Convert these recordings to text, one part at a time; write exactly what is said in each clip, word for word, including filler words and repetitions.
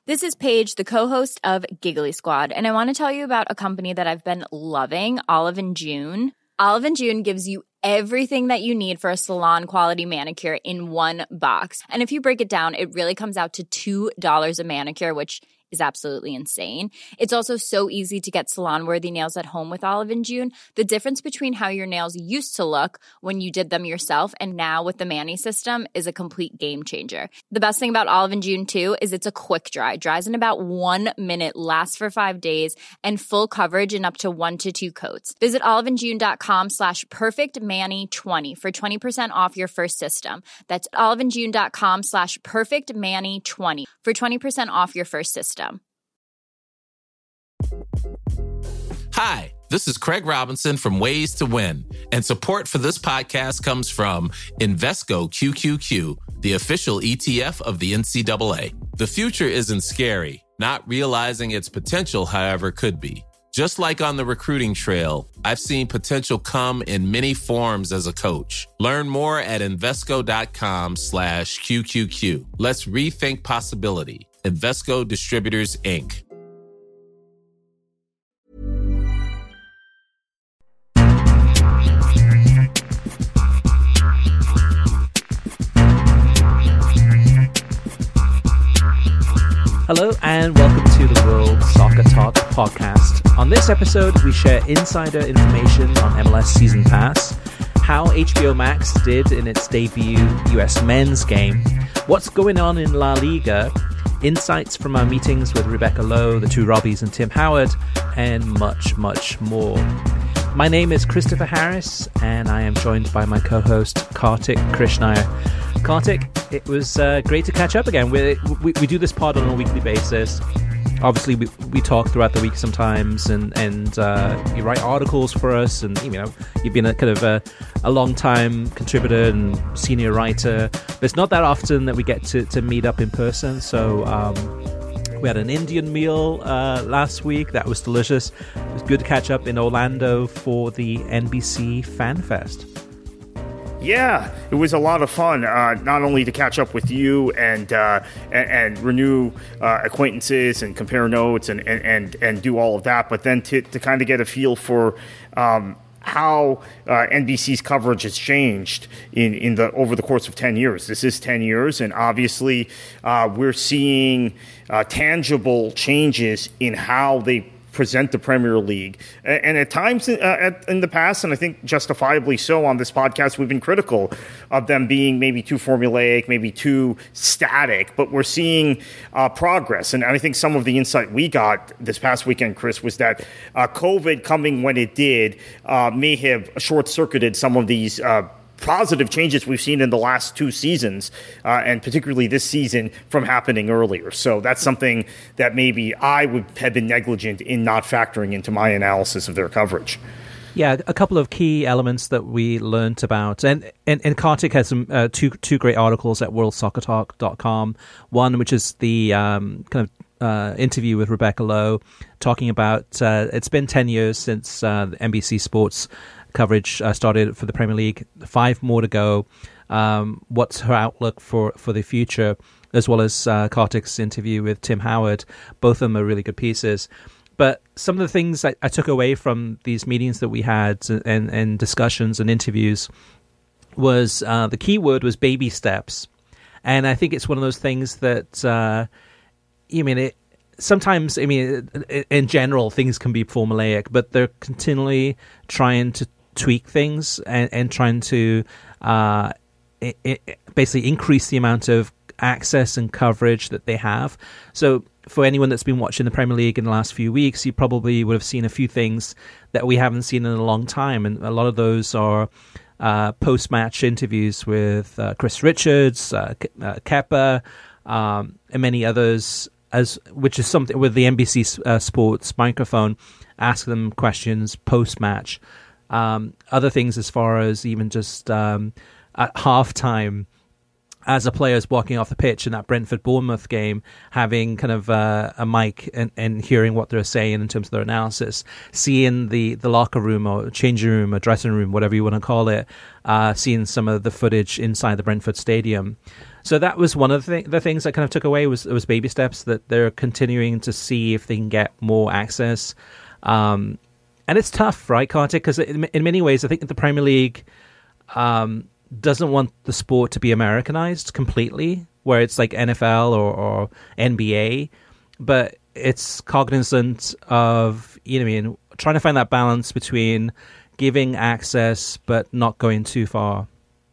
This is Paige, the co-host of Giggly Squad, and I want to tell you about a company that I've been loving, Olive and June. Olive and June gives you everything that you need for a salon-quality manicure in one box. And if you break it down, it really comes out to two dollars a manicure, which is absolutely insane. It's also so easy to get salon-worthy nails at home with Olive and June. The difference between how your nails used to look when you did them yourself and now with the Mani system is a complete game changer. The best thing about Olive and June, too, is it's a quick dry. Dries in about one minute, lasts for five days, and full coverage in up to one to two coats. Visit oliveandjune.com slash perfectmani20 for twenty percent off your first system. That's oliveandjune.com slash perfectmani20 for twenty percent off your first system. Hi, this is Craig Robinson from Ways to Win, and support for this podcast comes from Invesco Q Q Q, the official E T F of the N C double A. The future isn't scary. Not realizing its potential, however, could be. Just like on the recruiting trail, I've seen potential come in many forms as a coach. Learn more at Invesco.com slash QQQ. Let's rethink possibility. Invesco Distributors, Incorporated. Hello and welcome to the World Soccer Talk podcast. On this episode, we share insider information on M L S Season Pass, how H B O Max did in its debut U S men's game, what's going on in La Liga, insights from our meetings with Rebecca Lowe, the two Robbies, and Tim Howard, and much, much more. My name is Christopher Harris, and I am joined by my co-host, Kartik Krishnaiyer. Kartik, it was uh, great to catch up again. We, we we do this pod on a weekly basis. Obviously, we we talk throughout the week sometimes, and and uh, you write articles for us, and you know you've been a kind of a, a long time contributor and senior writer. But it's not that often that we get to, to meet up in person. So um, we had an Indian meal uh, last week that was delicious. It was good to catch up in Orlando for the N B C Fan Fest. Yeah, it was a lot of fun, uh, not only to catch up with you and uh, and, and renew uh, acquaintances and compare notes and, and, and, and do all of that, but then to, to kind of get a feel for um, how uh, N B C's coverage has changed in, in the over the course of ten years. This is ten years, and obviously uh, we're seeing uh, tangible changes in how they present the Premier League. And at times uh, in the past, and I think justifiably so on this podcast, we've been critical of them being maybe too formulaic, maybe too static, but we're seeing uh, progress. And I think some of the insight we got this past weekend, Chris, was that uh, COVID coming when it did uh, may have short-circuited some of these uh positive changes we've seen in the last two seasons, uh, and particularly this season, from happening earlier. So that's something that maybe I would have been negligent in not factoring into my analysis of their coverage. Yeah, a couple of key elements that we learnt about, and and, and Kartik has some uh, two two great articles at world soccer talk dot com. One, which is the um, kind of uh, interview with Rebecca Lowe, talking about uh, it's been ten years since uh, N B C Sports coverage uh, started for the Premier League, five more to go. Um, what's her outlook for, for the future, as well as uh, Kartik's interview with Tim Howard. Both of them are really good pieces. But some of the things I, I took away from these meetings that we had and, and discussions and interviews was uh, the key word was baby steps. And I think it's one of those things that, uh, I mean, it, sometimes, I mean, in general, things can be formulaic, but they're continually trying to tweak things and, and trying to uh, it, it basically increase the amount of access and coverage that they have. So for anyone that's been watching the Premier League in the last few weeks, you probably would have seen a few things that we haven't seen in a long time. And a lot of those are uh, post-match interviews with uh, Chris Richards, uh, uh, Kepa, um, and many others, as which is something with the N B C uh, Sports microphone, ask them questions post-match. Um, other things as far as even just um, at halftime, as a player's walking off the pitch in that Brentford-Bournemouth game, having kind of uh, a mic and, and hearing what they're saying in terms of their analysis, seeing the, the locker room or changing room or dressing room, whatever you want to call it, uh, seeing some of the footage inside the Brentford Stadium. So that was one of the, th- the things I kind of took away was was baby steps, that they're continuing to see if they can get more access. Um, and it's tough, right, Kartik? Because in, in many ways, I think the Premier League um, doesn't want the sport to be Americanized completely, where it's like N F L or, or N B A, but it's cognizant of, you know, I mean, trying to find that balance between giving access but not going too far.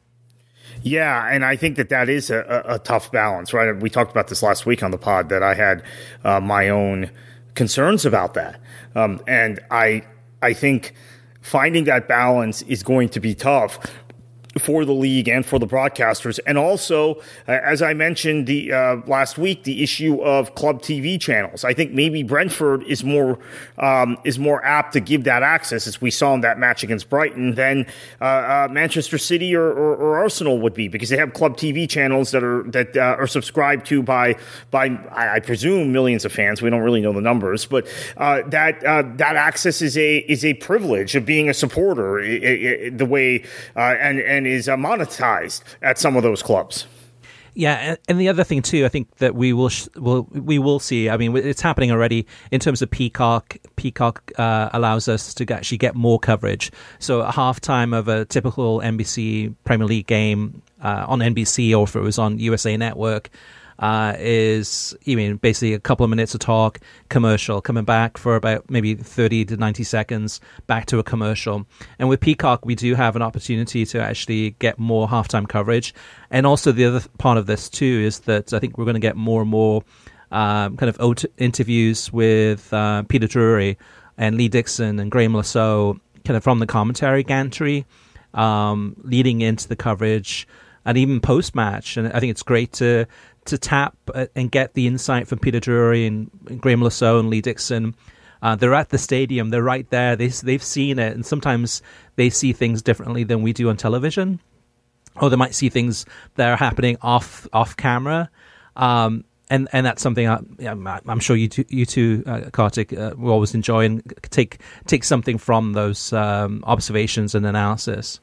Yeah, and I think that that is a, a, a tough balance, right? We talked about this last week on the pod, that I had uh, my own concerns about that. Um, and I I think finding that balance is going to be tough for the league and for the broadcasters. And also, uh, as I mentioned the uh, last week, the issue of club T V channels. I think maybe Brentford is more um, is more apt to give that access, as we saw in that match against Brighton, than uh, uh, Manchester City or, or, or Arsenal would be, because they have club T V channels that are that uh, are subscribed to by by I, I presume millions of fans. We don't really know the numbers, but uh, that uh, that access is a is a privilege of being a supporter. It, it, it, the way uh, and and is uh, monetized at some of those clubs. Yeah, and, and the other thing too, I think that we will sh- will we will see. I mean, it's happening already in terms of Peacock. Peacock uh, allows us to actually get more coverage. So at halftime of a typical N B C Premier League game uh, on N B C, or if it was on U S A Network, uh, is, you mean, basically a couple of minutes of talk, commercial, coming back for about maybe thirty to ninety seconds, back to a commercial. And with Peacock, we do have an opportunity to actually get more halftime coverage. And also the other part of this too is that I think we're going to get more and more um, kind of ot- interviews with uh, Peter Drury and Lee Dixon and Graham Lasso, kind of from the commentary gantry, um, leading into the coverage and even post-match. And I think it's great to to tap and get the insight from Peter Drury and Graham Lasso and Lee Dixon. Uh, they're at the stadium. They're right there. They, they've seen it. And sometimes they see things differently than we do on television. Or they might see things that are happening off off camera. Um, and, and that's something I, I'm sure you two, you two uh, Kartik, uh, will always enjoy and take, take something from those um, observations and analysis.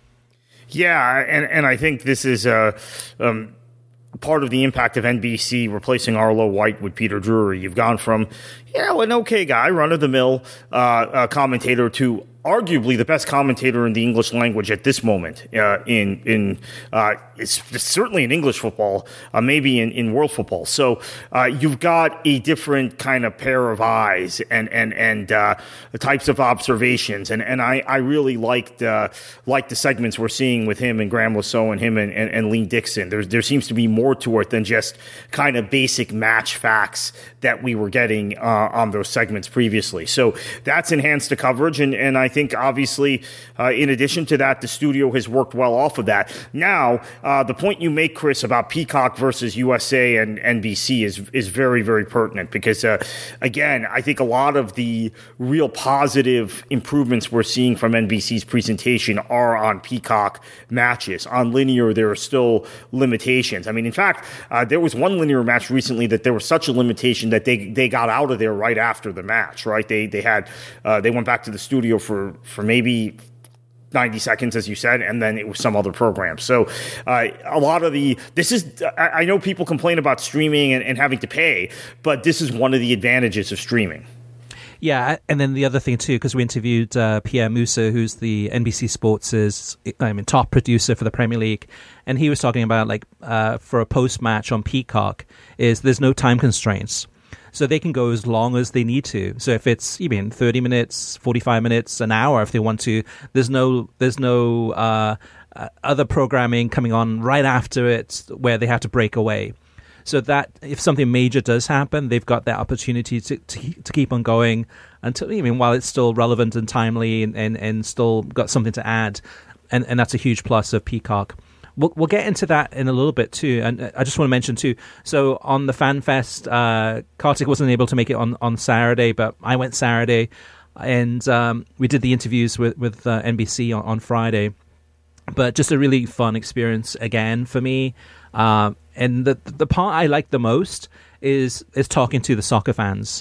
Yeah, and, and I think this is a... Um, part of the impact of N B C replacing Arlo White with Peter Drury. You've gone from, you know, an okay guy, run-of-the-mill uh, uh, commentator to arguably the best commentator in the English language at this moment uh, in in uh, it's, it's certainly in English football, uh, maybe in, in world football. So uh, you've got a different kind of pair of eyes and and and uh, the types of observations. And and I, I really liked uh, liked the segments we're seeing with him and Graham Lasso and him and, and, and Lee Dixon. There there seems to be more to it than just kind of basic match facts that we were getting uh, on those segments previously. So that's enhanced the coverage, and and I think obviously, uh, in addition to that, the studio has worked well off of that. Now, uh, the point you make, Chris, about Peacock versus U S A and N B C is is very, very pertinent because, uh, again, I think a lot of the real positive improvements we're seeing from N B C's presentation are on Peacock matches. On linear, there are still limitations. I mean, in fact, uh, there was one linear match recently that there was such a limitation that they they got out of there right after the match, right? They they had uh, they went back to the studio for for maybe ninety seconds, as you said, and then it was some other program. So uh, a lot of the, this is, I, I know people complain about streaming and, and having to pay, but this is one of the advantages of streaming. Yeah, and then the other thing too, because we interviewed uh, Pierre Moussa, who's the N B C Sports' I mean, top producer for the Premier League, and he was talking about like uh, for a post-match on Peacock, is there's no time constraints. So they can go as long as they need to. So if it's, you mean, thirty minutes, forty-five minutes, an hour, if they want to, there's no there's no uh, uh, other programming coming on right after it where they have to break away. So that if something major does happen, they've got that opportunity to to, to keep on going until, I mean, while it's still relevant and timely and, and, and still got something to add. And, and that's a huge plus of Peacock. We'll, we'll get into that in a little bit too, and I just want to mention too. So on the FanFest, uh, Kartik wasn't able to make it on, on Saturday, but I went Saturday, and um, we did the interviews with with uh, N B C on, on Friday. But just a really fun experience again for me. Um, and the the part I like the most is is talking to the soccer fans,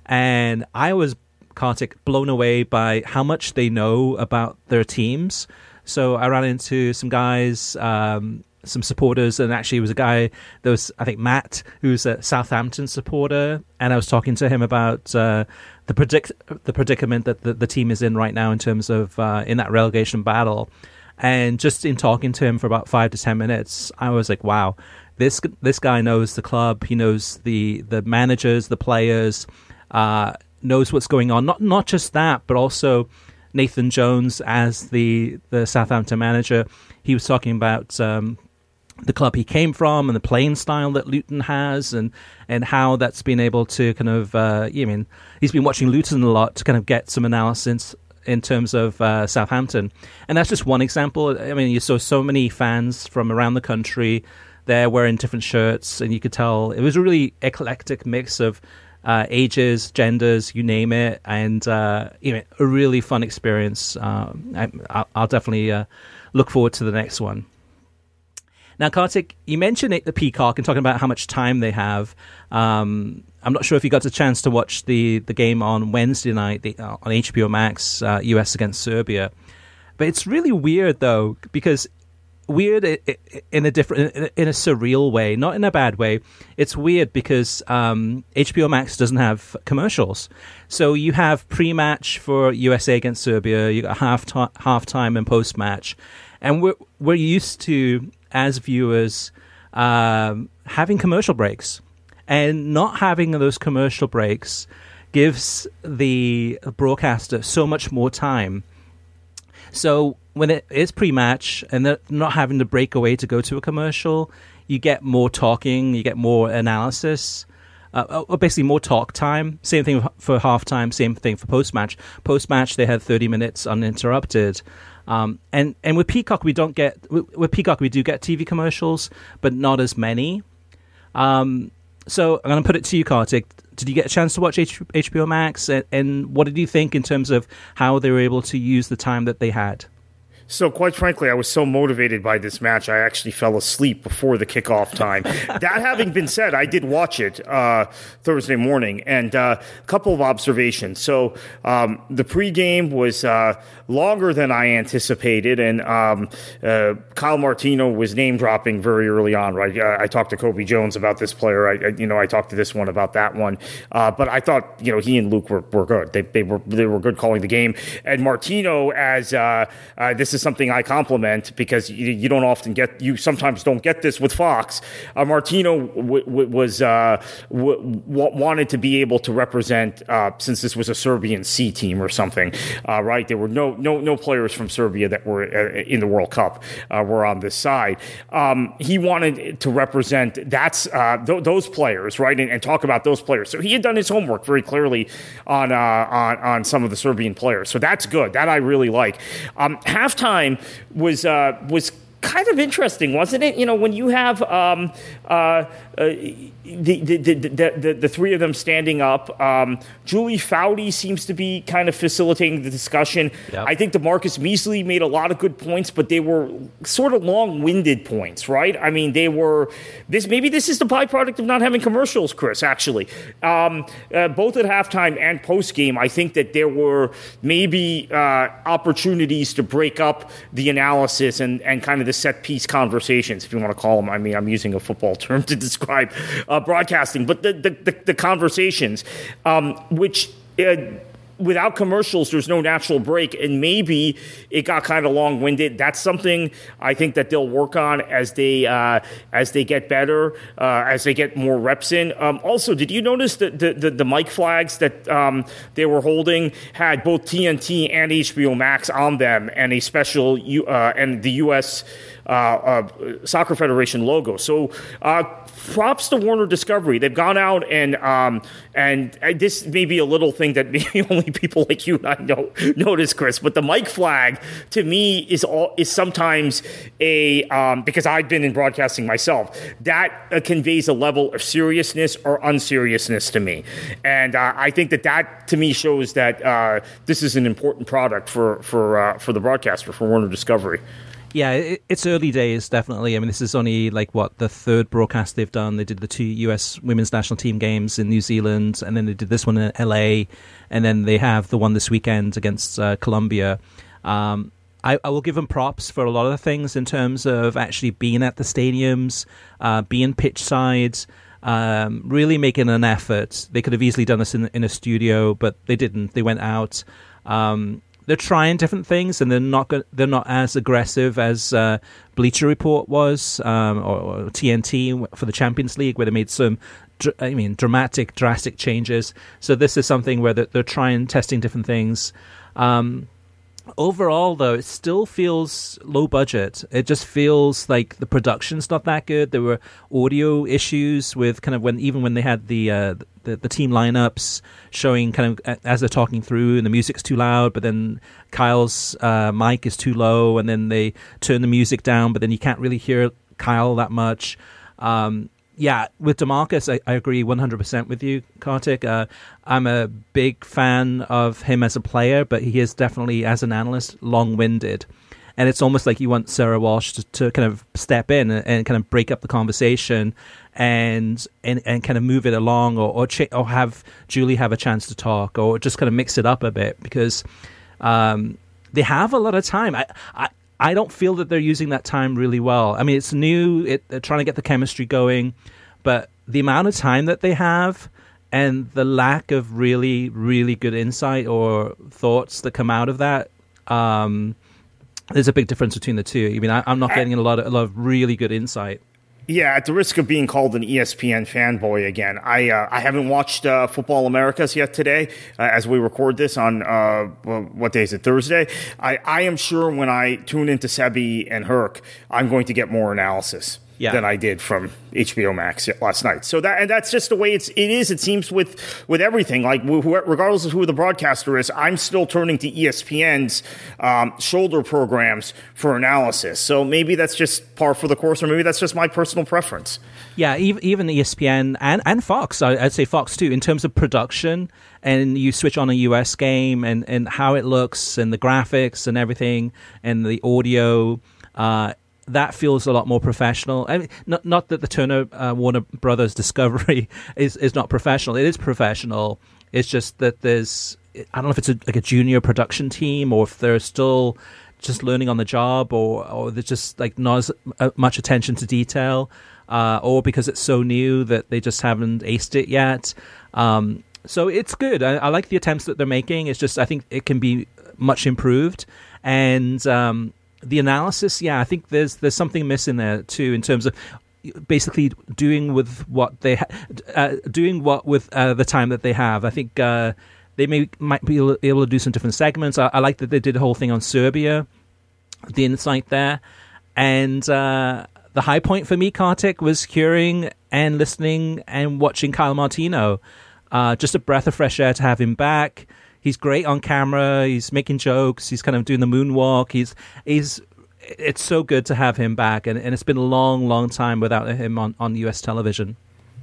and I was, Kartik, blown away by how much they know about their teams. So I ran into some guys um, some supporters, and actually it was a guy, there was, I think, Matt, who's a Southampton supporter, and I was talking to him about uh, the predict the predicament that the, the team is in right now in terms of uh, in that relegation battle. And just in talking to him for about five to ten minutes, I was like, wow, this this guy knows the club, he knows the, the managers, the players, uh, knows what's going on. Not not just that, but also Nathan Jones as the, the Southampton manager. He was talking about um, the club he came from and the playing style that Luton has, and, and how that's been able to kind of, uh, I mean, he's been watching Luton a lot to kind of get some analysis in terms of uh, Southampton. And that's just one example. I mean, you saw so many fans from around the country there wearing different shirts, and you could tell it was a really eclectic mix of Uh, ages, genders, you name it, and uh, you know, a really fun experience. Uh, I, I'll definitely uh, look forward to the next one. Now, Kartik, you mentioned it, the Peacock, and talking about how much time they have. Um, I'm not sure if you got the chance to watch the, the game on Wednesday night the, uh, on H B O Max, uh, U S against Serbia, but it's really weird though, because weird in a different, in a surreal way, not in a bad way. It's weird because um, H B O Max doesn't have commercials, so you have pre-match for U S A against Serbia, you got half time, half time and post-match, and we're we're used to, as viewers, um, having commercial breaks, and not having those commercial breaks gives the broadcaster so much more time. So when it is pre-match and they're not having to break away to go to a commercial, you get more talking, you get more analysis, uh, or basically more talk time. Same thing for halftime, same thing for post-match. Post-match, they had thirty minutes uninterrupted. Um, and, and with Peacock, we don't get, with Peacock, we do get T V commercials, but not as many. Um, so I'm going to put it to you, Kartik. Did you get a chance to watch H- HBO Max? And, and what did you think in terms of how they were able to use the time that they had? So, quite frankly, I was so motivated by this match, I actually fell asleep before the kickoff time. That having been said, I did watch it uh, Thursday morning, and uh, a couple of observations. So, um, the pregame was uh, longer than I anticipated, and um, uh, Kyle Martino was name dropping very early on. Right, uh, I talked to Kobe Jones about this player. I, I, you know, I talked to this one about that one. Uh, but I thought, you know, he and Luke were, were good. They, they were they were good calling the game, and Martino as uh, uh, this is something I compliment because you, you don't often get, you sometimes don't get this with Fox. Uh, Martino w- w- was uh, w- w- wanted to be able to represent, uh, since this was a Serbian C team or something, uh, right? There were no no no players from Serbia that were uh, in the World Cup uh, were on this side. Um, he wanted to represent that's uh, th- those players, right, and, and talk about those players. So he had done his homework very clearly on uh, on on some of the Serbian players. So that's good. That I really like. Um, halftime was uh, was kind of interesting, wasn't it? You know, when you have um, uh, uh, the, the, the, the, the, the three of them standing up, um, Julie Foudy seems to be kind of facilitating the discussion. Yep. I think DeMarcus Measley made a lot of good points, but they were sort of long-winded points, right? I mean, they were this. Maybe this is the byproduct of not having commercials, Chris, actually. Um, uh, both at halftime and post-game, I think that there were maybe uh, opportunities to break up the analysis and, and kind of the set-piece conversations, if you want to call them. I mean, I'm using a football term to describe uh, broadcasting, but the the, the, the conversations, um, which uh, without commercials, there's no natural break, and maybe it got kind of long-winded. That's something I think that they'll work on as they uh, as they get better, uh, as they get more reps in. Um, also, did you notice that the, the, the mic flags that um, they were holding had both T N T and H B O Max on them, and a special U, uh, and the U S Uh, uh, Soccer Federation logo. So uh, props to Warner Discovery. They've gone out and um, and this may be a little thing that maybe only people like you and I know, notice, Chris. But the mic flag to me is all, is sometimes a um, because I've been in broadcasting myself. That uh, conveys a level of seriousness or unseriousness to me, and uh, I think that that to me shows that uh, this is an important product for for uh, for the broadcaster, for Warner Discovery. Yeah, it, it's early days, definitely. I mean, this is only, like, what, the third broadcast they've done. They did the two U S women's national team games in New Zealand, and then they did this one in L A, and then they have the one this weekend against uh, Colombia. Um, I, I will give them props for a lot of the things in terms of actually being at the stadiums, uh, being pitch sides, um, really making an effort. They could have easily done this in, in a studio, but they didn't. They went out. Um, they're trying different things, and they're not go- they're not as aggressive as uh, Bleacher Report was, um, or, or T N T for the Champions League, where they made some, dr- I mean, dramatic, drastic changes. So this is something where they're, they're trying, testing different things. Um, Overall, though, it still feels low budget. It just feels like the production's not that good. There were audio issues with kind of when even when they had the uh, the, the team lineups showing kind of as they're talking through, and the music's too loud, but then Kyle's uh, mic is too low, and then they turn the music down, but then you can't really hear Kyle that much. Um, Yeah, with DeMarcus, I, I agree one hundred percent with you, Kartik. Uh, I'm a big fan of him as a player, but he is definitely, as an analyst, long-winded. And it's almost like you want Sarah Walsh to, to kind of step in and, and kind of break up the conversation and and, and kind of move it along, or or, ch- or have Julie have a chance to talk, or just kind of mix it up a bit, because um, they have a lot of time. I, I I don't feel that they're using that time really well. I mean, it's new. It, they're trying to get the chemistry going, but the amount of time that they have and the lack of really, really good insight or thoughts that come out of that, um, there's a big difference between the two. I mean, I, I'm not getting a lot of, a lot of really good insight. Yeah, at the risk of being called an E S P N fanboy again, I uh, I haven't watched uh, Football Americas yet today, uh, as we record this on, uh, what day is it, Thursday? I, I am sure when I tune into Sebi and Herc, I'm going to get more analysis. Yeah. Than I did from H B O Max last night. So that and that's just the way it's it is. It seems with with everything. Like wh- regardless of who the broadcaster is, I'm still turning to E S P N's um, shoulder programs for analysis. So maybe that's just par for the course, or maybe that's just my personal preference. Yeah, even, even E S P N and and Fox, I'd say Fox too, in terms of production. And you switch on a U S game and and how it looks and the graphics and everything and the audio. Uh, That feels a lot more professional. I mean, not not that the Turner uh, Warner Brothers Discovery is, is not professional. It is professional. It's just that there's, I don't know if it's a, like a junior production team, or if they're still just learning on the job, or or there's just like not as much attention to detail, uh, or because it's so new that they just haven't aced it yet. Um, so it's good. I, I like the attempts that they're making. It's just I think it can be much improved. And um, the analysis, yeah, I think there's there's something missing there too, in terms of basically doing with what they ha- uh, doing what with uh, the time that they have. I think uh, they may might be able to do some different segments. I, I like that they did a whole thing on Serbia, the insight there, and uh, the high point for me, Kartik, was hearing and listening and watching Kyle Martino. Uh, just a breath of fresh air to have him back. He's great on camera. He's making jokes. He's kind of doing the moonwalk. He's he's. It's so good to have him back, and, and it's been a long, long time without him on, on U S television.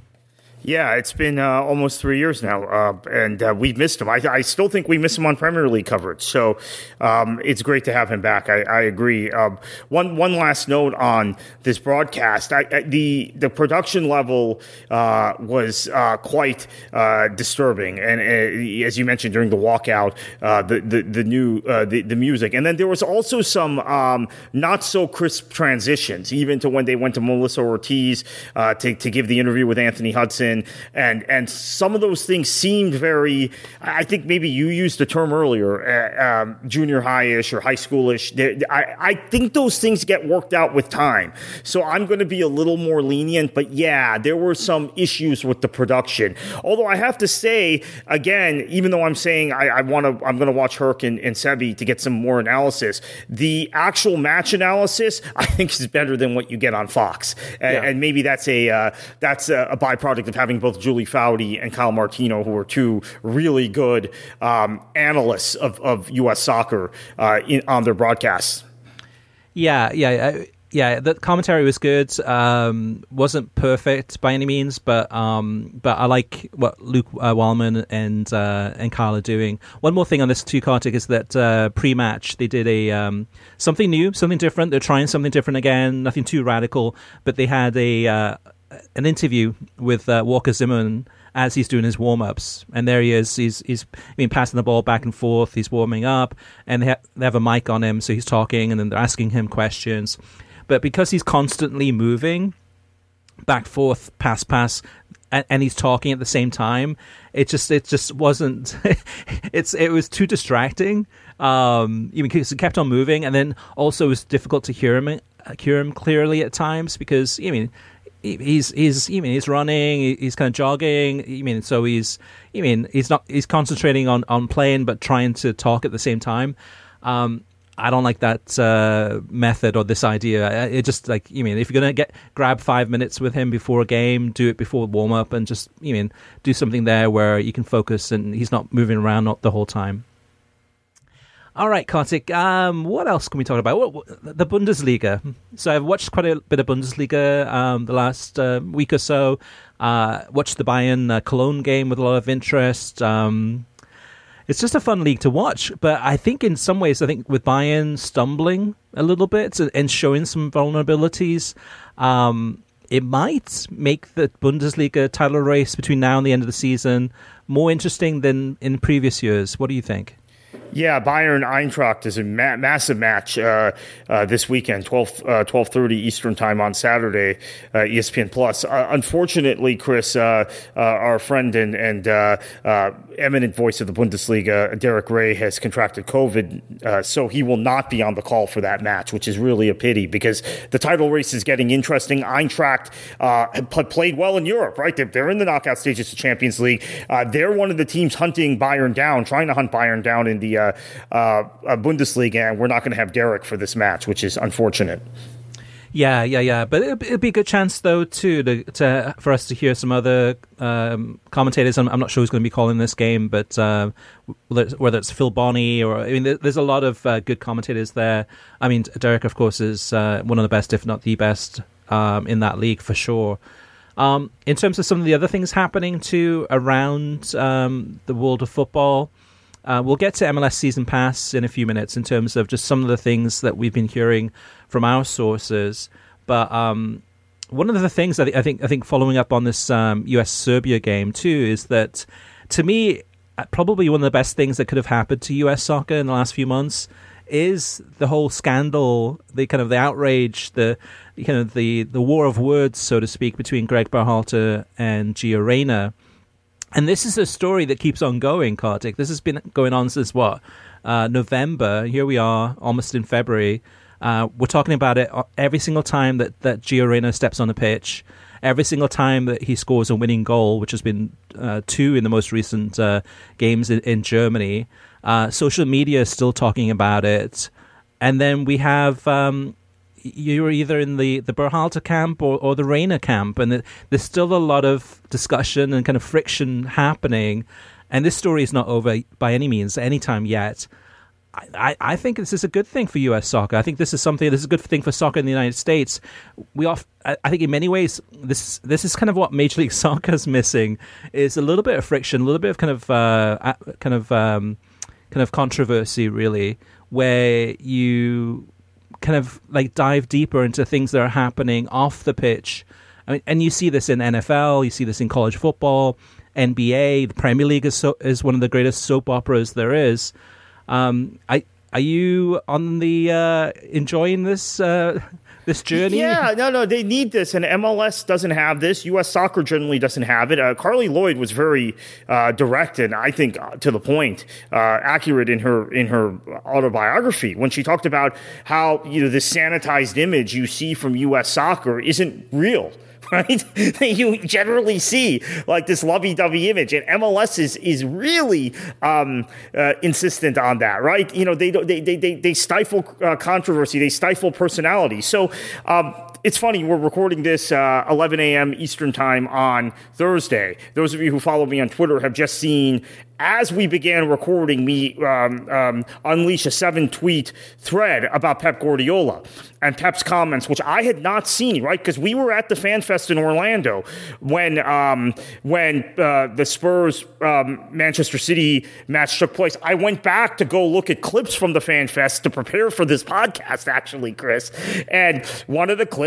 Yeah, it's been uh, almost three years now, uh, and uh, we've missed him. I, I still think we miss him on Premier League coverage, so um, it's great to have him back. I, I agree. Um, one one last note on this broadcast: I, I, the the production level uh, was uh, quite uh, disturbing, and uh, as you mentioned during the walkout, uh, the, the the new uh, the the music, and then there was also some um, not so crisp transitions, even to when they went to Melissa Ortiz uh, to to give the interview with Anthony Hudson. And and some of those things seemed very, I think maybe you used the term earlier, uh, um, junior high-ish or high schoolish. I, I think those things get worked out with time. So I'm going to be a little more lenient. But yeah, there were some issues with the production. Although I have to say, again, even though I'm saying I, I want to, I'm going to watch Herc and, and Sebi to get some more analysis, the actual match analysis I think is better than what you get on Fox. And, yeah. and maybe that's a uh, that's a, a byproduct of having both Julie Foudy and Kyle Martino, who are two really good um, analysts of, of U S soccer uh, in, on their broadcasts. Yeah, yeah, yeah. The commentary was good. Um, wasn't perfect by any means, but um, but I like what Luke uh, Wallman and uh, and Kyle are doing. One more thing on this too, Kartik, is that uh, pre-match they did a um, something new, something different. They're trying something different again. Nothing too radical, but they had a. Uh, an interview with uh, Walker Zimmerman as he's doing his warm-ups. And there he is. He's he's been passing the ball back and forth. He's warming up, and they, ha- they have a mic on him, so he's talking, and then they're asking him questions. But because he's constantly moving back, forth, pass, pass, and, and he's talking at the same time, it just it just wasn't. it's it was too distracting. Um, even because it kept on moving, and then also it was difficult to hear him hear him clearly at times because I mean. He's he's I mean he's running, he's kind of jogging. I mean, so he's I mean he's not he's concentrating on, on playing but trying to talk at the same time. Um, I don't like that uh, method or this idea. It just like I mean if you're gonna get grab five minutes with him before a game, do it before warm up, and just I mean do something there where you can focus and he's not moving around not the whole time. All right, Kartik, um, what else can we talk about? What, what, the Bundesliga. So I've watched quite a bit of Bundesliga um, the last uh, week or so. Uh, watched the Bayern uh, Cologne game with a lot of interest. Um, it's just a fun league to watch. But I think in some ways, I think with Bayern stumbling a little bit and showing some vulnerabilities, um, it might make the Bundesliga title race between now and the end of the season more interesting than in previous years. What do you think? Yeah, Bayern Eintracht is a ma- massive match uh, uh, this weekend, twelve thirty Eastern time on Saturday, uh, E S P N Plus. Uh, unfortunately, Chris, uh, uh, our friend and, and uh, uh, eminent voice of the Bundesliga, Derek Ray, has contracted COVID, uh, so he will not be on the call for that match, which is really a pity because the title race is getting interesting. Eintracht uh, have played well in Europe, right? They're, they're in the knockout stages of Champions League. Uh, they're one of the teams hunting Bayern down, trying to hunt Bayern down in the Uh, uh, Bundesliga, and we're not going to have Derek for this match, which is unfortunate. Yeah, yeah, yeah. But it'd, it'd be a good chance, though, too, to, to for us to hear some other um, commentators. I'm, I'm not sure who's going to be calling this game, but uh, whether, it's, whether it's Phil Bonney or I mean, there's a lot of uh, good commentators there. I mean, Derek, of course, is uh, one of the best, if not the best, um, in that league for sure. Um, in terms of some of the other things happening too around um, the world of football. Uh, we'll get to M L S Season Pass in a few minutes in terms of just some of the things that we've been hearing from our sources. But um, one of the things I, th- I think I think following up on this um, U S Serbia game too is that, to me, probably one of the best things that could have happened to U S soccer in the last few months is the whole scandal, the kind of the outrage, the kind of the, the war of words, so to speak, between Greg Berhalter and Gio Reyna. And this is a story that keeps on going, Kartik. This has been going on since, what, uh, November. Here we are, almost in February. Uh, we're talking about it every single time that, that Gio Reyna steps on the pitch, every single time that he scores a winning goal, which has been uh, two in the most recent uh, games in, in Germany. Uh, social media is still talking about it. And then we have... Um, you're either in the, the Berhalter camp or, or the Reyna camp, and the, there's still a lot of discussion and kind of friction happening, and this story is not over by any means, anytime yet. I, I, I think this is a good thing for U S soccer. I think this is something, this is a good thing for soccer in the United States. We off, I, I think in many ways, this this is kind of what Major League Soccer is missing, is a little bit of friction, a little bit of kind of uh, kind of um, kind of controversy, really, where you kind of like dive deeper into things that are happening off the pitch. I mean, and you see this in N F L, you see this in college football, N B A, the Premier League is, so, is one of the greatest soap operas there is. Um, I, are you on the uh, enjoying this uh, this journey? Yeah, no, no, they need this, and M L S doesn't have this. U S Soccer generally doesn't have it. Uh, Carly Lloyd was very uh, direct and I think uh, to the point, uh, accurate in her in her autobiography when she talked about how you know the sanitized image you see from U S Soccer isn't real. Right? You generally see like this lovey-dovey image, and M L S is is really um, uh, insistent on that, right? You know, they they they they, they stifle uh, controversy, they stifle personality. So um, it's funny, we're recording this uh, eleven a.m. Eastern time on Thursday. Those of you who follow me on Twitter have just seen, as we began recording, me um, um, unleash a seven-tweet thread about Pep Guardiola and Pep's comments, which I had not seen, right? Because we were at the Fan Fest in Orlando when um, when uh, the Spurs um, Manchester City match took place. I went back to go look at clips from the Fan Fest to prepare for this podcast, actually, Chris. And one of the clips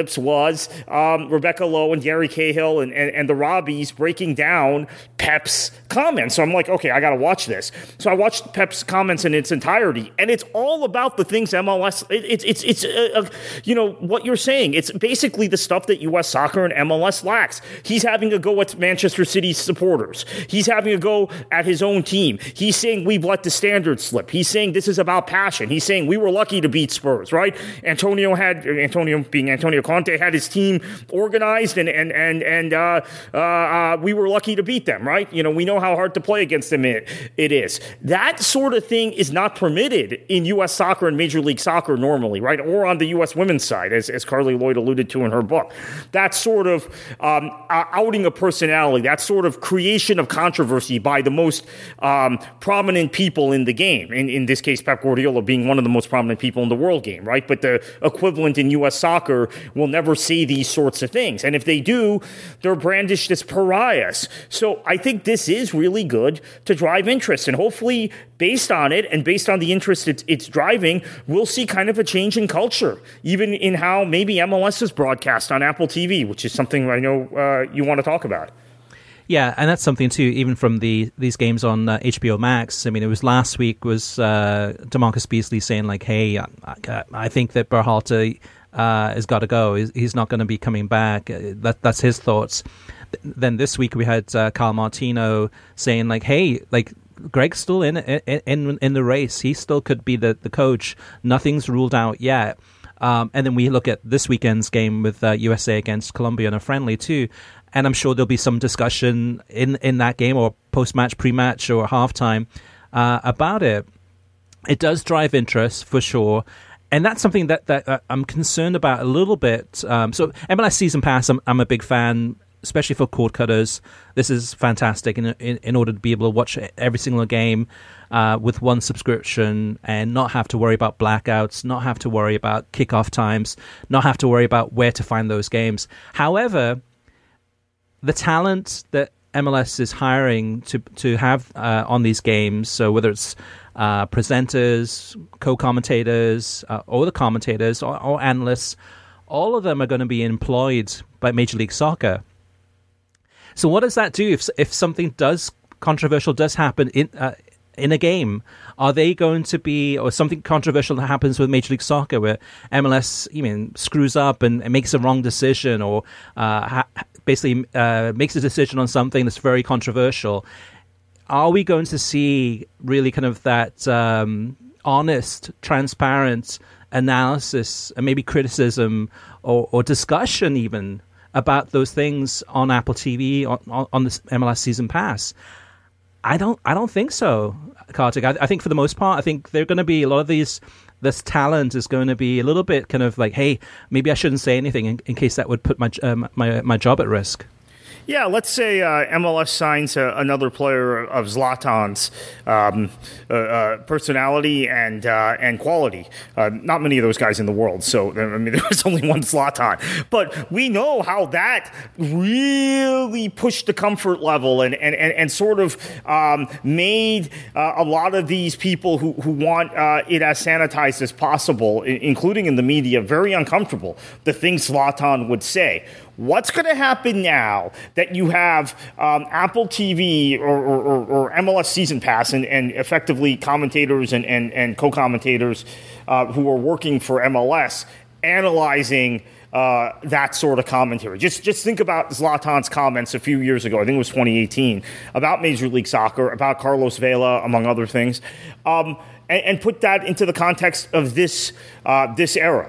clips was um, Rebecca Lowe and Gary Cahill and, and, and the Robbies breaking down Pep's comments. So I'm like, okay, I got to watch this. So I watched Pep's comments in its entirety, and it's all about the things M L S. It, it's it's it's uh, uh, you know what you're saying. It's basically the stuff that U S Soccer and M L S lacks. He's having a go at Manchester City supporters. He's having a go at his own team. He's saying we've let the standards slip. He's saying this is about passion. He's saying we were lucky to beat Spurs, right? Antonio had Antonio being Antonio Conte had his team organized, and and and and uh, uh, uh, we were lucky to beat them, right? You know, we know how hard to play against them it, it is. That sort of thing is not permitted in U S Soccer and Major League Soccer normally, right? Or on the U S women's side, as as Carly Lloyd alluded to in her book. That sort of um, outing of personality, that sort of creation of controversy by the most um, prominent people in the game. In, in this case, Pep Guardiola being one of the most prominent people in the world game, right? But the equivalent in U S Soccer will never say these sorts of things. And if they do, they're brandished as pariahs. So I think this is really good to drive interest. And hopefully, based on it and based on the interest it's, it's driving, we'll see kind of a change in culture, even in how maybe M L S is broadcast on Apple T V, which is something I know uh, you want to talk about. Yeah, and that's something too, even from the these games on uh, H B O Max. I mean, it was last week was uh, DeMarcus Beasley saying like, hey, I, I think that Berhalter uh, has got to go. He's, he's not going to be coming back. That, that's his thoughts. Then this week we had uh, Carl Martino saying like, hey, like, Greg's still in in in, in the race. He still could be the, the coach. Nothing's ruled out yet. Um, and then we look at this weekend's game with uh, U S A against Colombia in a friendly too. And I'm sure there'll be some discussion in, in that game or post-match, pre-match or halftime uh, about it. It does drive interest for sure. And that's something that, that uh, I'm concerned about a little bit. Um, so M L S Season Pass, I'm, I'm a big fan, especially for cord cutters. This is fantastic in, in, in order to be able to watch every single game uh, with one subscription and not have to worry about blackouts, not have to worry about kickoff times, not have to worry about where to find those games. However, the talent that M L S is hiring to to have uh, on these games, so whether it's uh, presenters, co-commentators, uh, or the commentators, or, or analysts, all of them are going to be employed by Major League Soccer. So what does that do if if something does controversial does happen in uh, in a game? Are they going to be, or something controversial that happens with Major League Soccer where M L S, you mean, screws up and, and makes a wrong decision, or uh, ha- basically uh, makes a decision on something that's very controversial? Are we going to see really kind of that um, honest, transparent analysis and maybe criticism or, or discussion even about those things on Apple T V, on, on, on this M L S Season Pass? I don't. I don't think so, Kartik. I, I think for the most part, I think they're going to be a lot of these. This talent is going to be a little bit kind of like, hey, maybe I shouldn't say anything in, in case that would put my um, my my job at risk. Yeah, let's say uh, M L S signs a, another player of Zlatan's um, uh, uh, personality and uh, and quality. Uh, not many of those guys in the world, so I mean, there's only one Zlatan. But we know how that really pushed the comfort level and and, and, and sort of um, made uh, a lot of these people who, who want uh, it as sanitized as possible, including in the media, very uncomfortable. The things Zlatan would say. What's going to happen now that you have um, Apple T V or, or, or M L S Season Pass and, and effectively commentators and, and, and co-commentators uh, who are working for M L S analyzing uh, that sort of commentary? Just just think about Zlatan's comments a few years ago, I think it was twenty eighteen, about Major League Soccer, about Carlos Vela, among other things, um, and, and put that into the context of this uh, this era.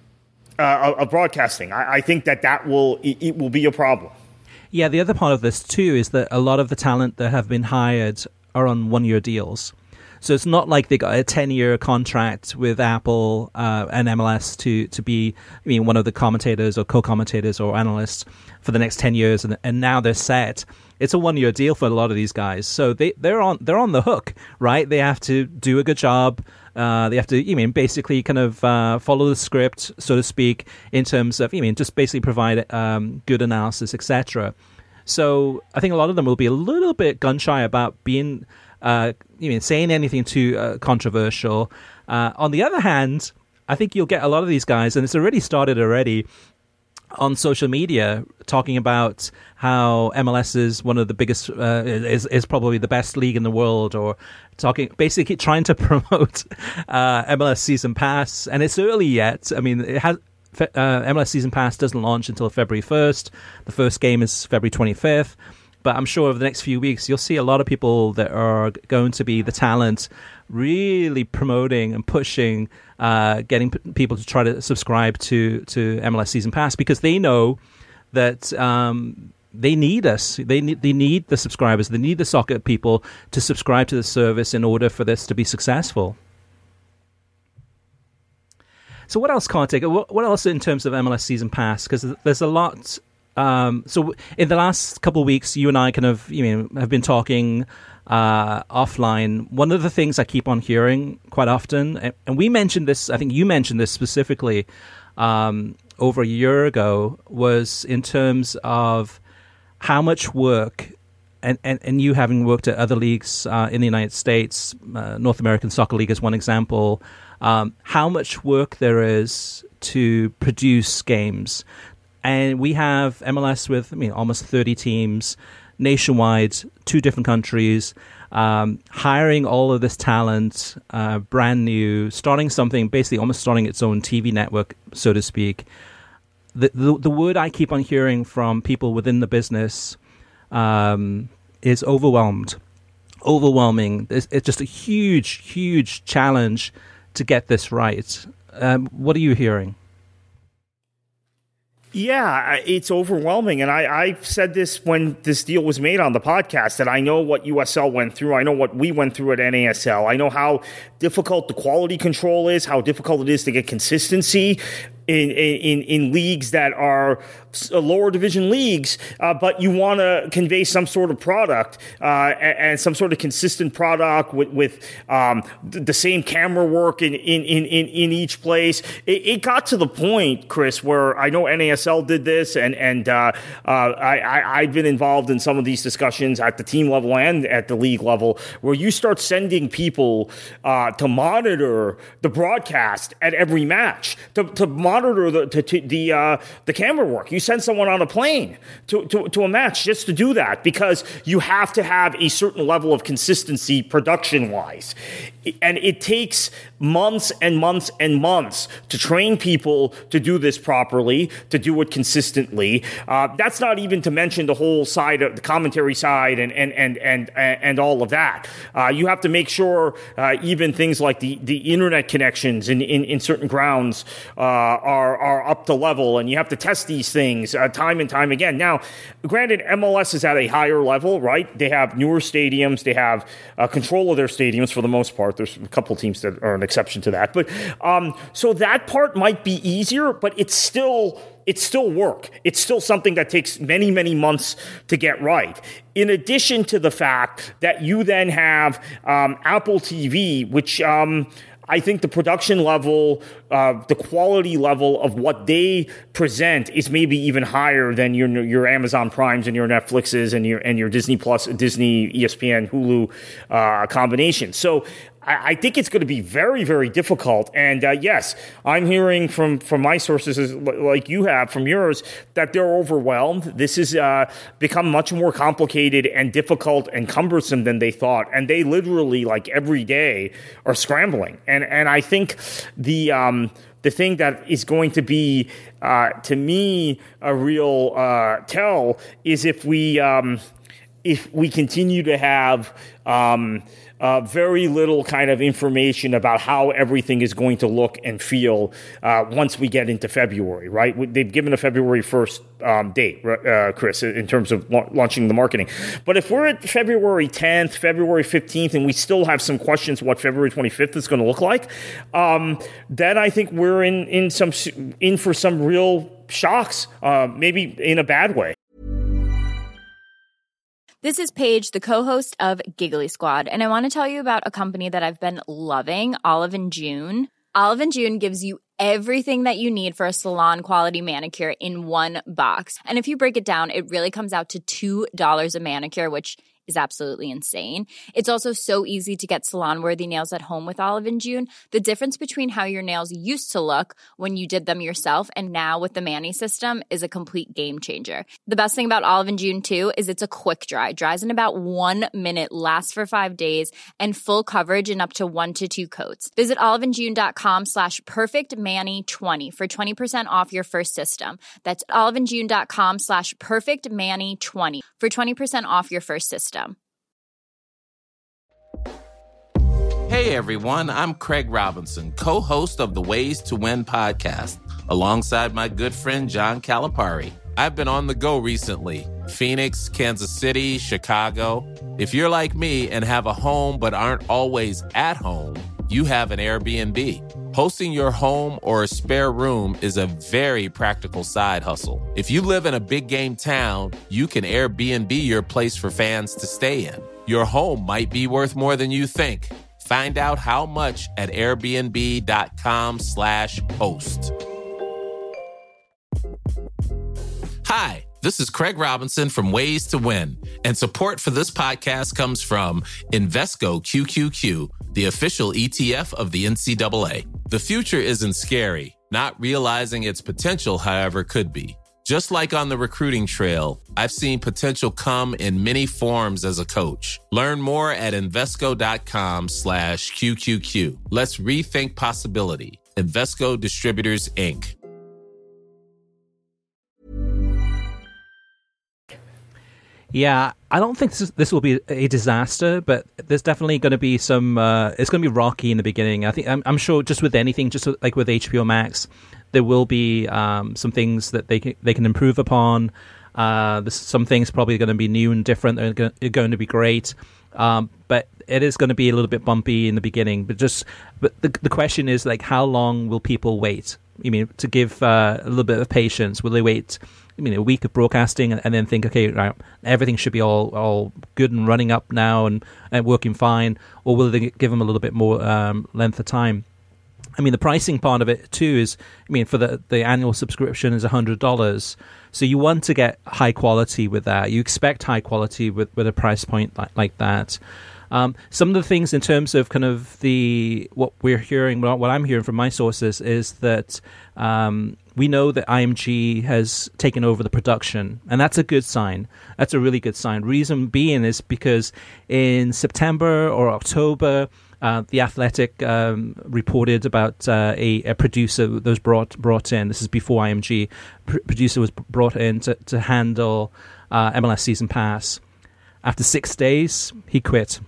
Uh, of broadcasting. I, I think that that will it, it will be a problem. Yeah, the other part of this too is that a lot of the talent that have been hired are on one-year deals. So it's not like they got a ten-year contract with Apple uh, and M L S to to be, I mean, one of the commentators or co-commentators or analysts for the next ten years, and and now they're set. It's a one-year deal for a lot of these guys, so they they're on they're on the hook, right? They have to do a good job. Uh, they have to, you mean, basically kind of uh, follow the script, so to speak, in terms of, you mean, just basically provide um, good analysis, et cetera. So I think a lot of them will be a little bit gun-shy about being, uh, you mean, saying anything too uh, controversial. Uh, on the other hand, I think you'll get a lot of these guys, and it's already started already, on social media talking about how M L S is one of the biggest, uh, is is probably the best league in the world, or talking basically trying to promote uh, M L S Season Pass. And it's early yet. I mean, it has uh, M L S Season Pass doesn't launch until February first. The first game is February twenty-fifth. But I'm sure over the next few weeks, you'll see a lot of people that are going to be the talent really promoting and pushing, uh, getting p- people to try to subscribe to, to M L S Season Pass, because they know that um, they need us. They need, they need the subscribers. They need the soccer people to subscribe to the service in order for this to be successful. So what else, Kartik? What, what else in terms of M L S Season Pass? Because there's a lot... Um, so in the last couple of weeks, you and I kind of, you know, have been talking uh, offline. One of the things I keep on hearing quite often, and, and we mentioned this, I think you mentioned this specifically um, over a year ago, was in terms of how much work, and, and, and you having worked at other leagues uh, in the United States, uh, North American Soccer League is one example, um, how much work there is to produce games. And we have M L S with, I mean, almost thirty teams nationwide, two different countries, um, hiring all of this talent, uh, brand new, starting something, basically almost starting its own T V network, so to speak. The the, the word I keep on hearing from people within the business um, is overwhelmed. Overwhelming. It's, it's just a huge, huge challenge to get this right. Um, what are you hearing? Yeah, it's overwhelming. And I, I said this when this deal was made on the podcast, that I know what U S L went through. I know what we went through at N A S L. I know how difficult the quality control is, how difficult it is to get consistency in in, in leagues that are lower division leagues, uh, but you want to convey some sort of product uh, and, and some sort of consistent product with, with um, the same camera work in, in, in, in each place. It, it got to the point, Chris, where I know N A S L did this, and, and uh, uh, I, I, I've been involved in some of these discussions at the team level and at the league level, where you start sending people uh, to monitor the broadcast at every match, to, to monitor the to, to the uh, the camera work. You send someone on a plane to, to, to a match just to do that, because you have to have a certain level of consistency production-wise. And it takes months and months and months to train people to do this properly, to do it consistently. Uh, that's not even to mention the whole side of the commentary side and and and and, and all of that. Uh, you have to make sure uh, even things like the, the internet connections in, in, in certain grounds uh, are, are up to level, and you have to test these things uh, time and time again. Now, granted, M L S is at a higher level, right? They have newer stadiums. They have uh, control of their stadiums for the most part. There's a couple teams that are an exception to that. But um, so that part might be easier, but it's still it's still work. It's still something that takes many, many months to get right. In addition to the fact that you then have um, Apple T V, which um, I think the production level, uh, the quality level of what they present is maybe even higher than your your Amazon Primes and your Netflixes and your and your Disney Plus, Disney, E S P N, Hulu uh, combination. So I, I think it's going to be very, very difficult. And uh, yes, I'm hearing from from my sources, like you have from yours, that they're overwhelmed. This has uh, become much more complicated and difficult and cumbersome than they thought. And they literally, like every day, are scrambling. And and I think the um, the thing that is going to be, uh, to me, a real uh, tell is if we um, if we continue to have um, uh, very little kind of information about how everything is going to look and feel uh, once we get into February, right? They've given a February first um, date, uh, Chris, in terms of la- launching the marketing. But if we're at February tenth, February fifteenth, and we still have some questions what February twenty-fifth is going to look like, um, then I think we're in, in some in for some real shocks, uh, maybe in a bad way. This is Paige, the co-host of Giggly Squad, and I want to tell you about a company that I've been loving, Olive and June. Olive and June gives you everything that you need for a salon-quality manicure in one box. And if you break it down, it really comes out to two dollars a manicure, which is absolutely insane. It's also so easy to get salon-worthy nails at home with Olive and June. The difference between how your nails used to look when you did them yourself and now with the Mani system is a complete game changer. The best thing about Olive and June, too, is it's a quick dry. Dries in about one minute, lasts for five days, and full coverage in up to one to two coats. Visit oliveandjune.com slash perfectmani20 for twenty percent off your first system. That's oliveandjune.com slash perfectmani20 for twenty percent off your first system. Hey everyone, I'm Craig Robinson, co-host of the Ways to Win podcast, alongside my good friend John Calipari. I've been on the go recently. Phoenix, Kansas City, Chicago. If you're like me and have a home but aren't always at home, you have an Airbnb. Hosting your home or a spare room is a very practical side hustle. If you live in a big game town, you can Airbnb your place for fans to stay in. Your home might be worth more than you think. Find out how much at airbnb.com slash host. Hi, this is Craig Robinson from Ways to Win, and support for this podcast comes from Invesco Q Q Q, the official E T F of the N C double A. The future isn't scary. Not realizing its potential, however, could be. Just like on the recruiting trail, I've seen potential come in many forms as a coach. Learn more at Invesco.com slash QQQ. Let's rethink possibility. Invesco Distributors, Incorporated. Yeah, I don't think this, is, this will be a disaster, but there's definitely going to be some. Uh, it's going to be rocky in the beginning. I think I'm, I'm sure, just with anything, just like with H B O Max, there will be um, some things that they can, they can improve upon. Uh, there's some things probably going to be new and different. They're going, they're going to be great, um, but it is going to be a little bit bumpy in the beginning. But just, but the the question is, like, how long will people wait? I mean, to give uh, a little bit of patience, will they wait? I mean, a week of broadcasting and, and then think, okay, right, everything should be all, all good and running up now and, and working fine, or will they give them a little bit more um, length of time? I mean, the pricing part of it too is, I mean, for the, the annual subscription is one hundred dollars. So you want to get high quality with that. You expect high quality with, with a price point like, like that. Um, some of the things in terms of kind of the what we're hearing, what I'm hearing from my sources is that um, we know that I M G has taken over the production, and that's a good sign. That's a really good sign. Reason being is because in September or October, uh, The Athletic um, reported about uh, a, a producer that was brought brought in. This is before I M G. P- producer was brought in to, to handle uh, M L S Season Pass. After six days, he quit.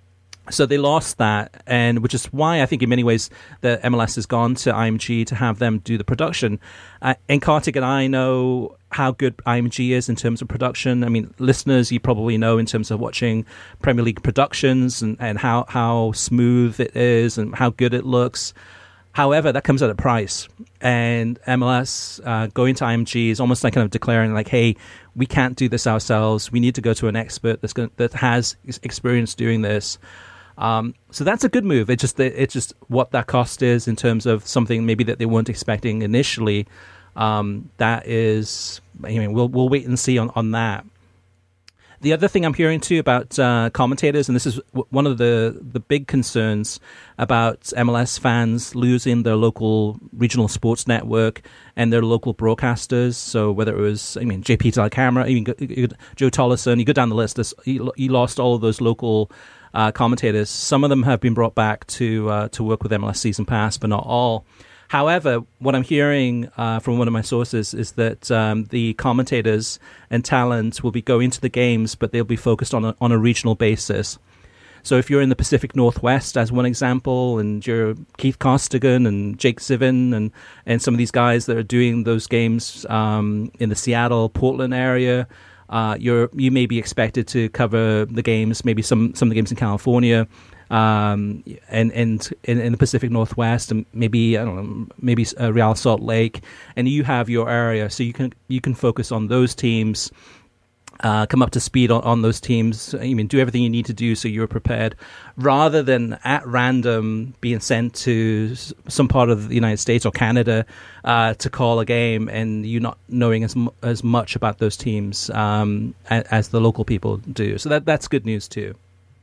So they lost that, and which is why I think in many ways the M L S has gone to I M G to have them do the production. Uh, and Kartik and I know how good I M G is in terms of production. I mean, listeners, you probably know in terms of watching Premier League productions and, and how, how smooth it is and how good it looks. However, that comes at a price, and M L S uh, going to I M G is almost like kind of declaring like, hey, we can't do this ourselves. We need to go to an expert that's going, that has experience doing this. Um, so that's a good move. It's just it's just what that cost is in terms of something maybe that they weren't expecting initially. Um, that is, I mean, we'll we'll wait and see on, on that. The other thing I'm hearing too about uh, commentators, and this is w- one of the, the big concerns about M L S fans losing their local regional sports network and their local broadcasters. So whether it was, I mean, J P Telecamera, even Joe Tolleson, you go down the list, this, you, you lost all of those local uh, commentators. Some of them have been brought back to uh, to work with M L S Season Pass, but not all. However, what I'm hearing uh, from one of my sources is that um, the commentators and talent will be going to the games, but they'll be focused on a, on a regional basis. So if you're in the Pacific Northwest, as one example, and you're Keith Costigan and Jake Zivin and, and some of these guys that are doing those games um, in the Seattle, Portland area, uh, you're you may be expected to cover the games, maybe some, some of the games in California, Um, and and in, in the Pacific Northwest, and maybe I don't know, maybe uh, Real Salt Lake, and you have your area, so you can you can focus on those teams, Uh, come up to speed on, on those teams. I mean, do everything you need to do so you're prepared, rather than at random being sent to some part of the United States or Canada uh, to call a game, and you not knowing as as much about those teams um, as, as the local people do. So that that's good news too.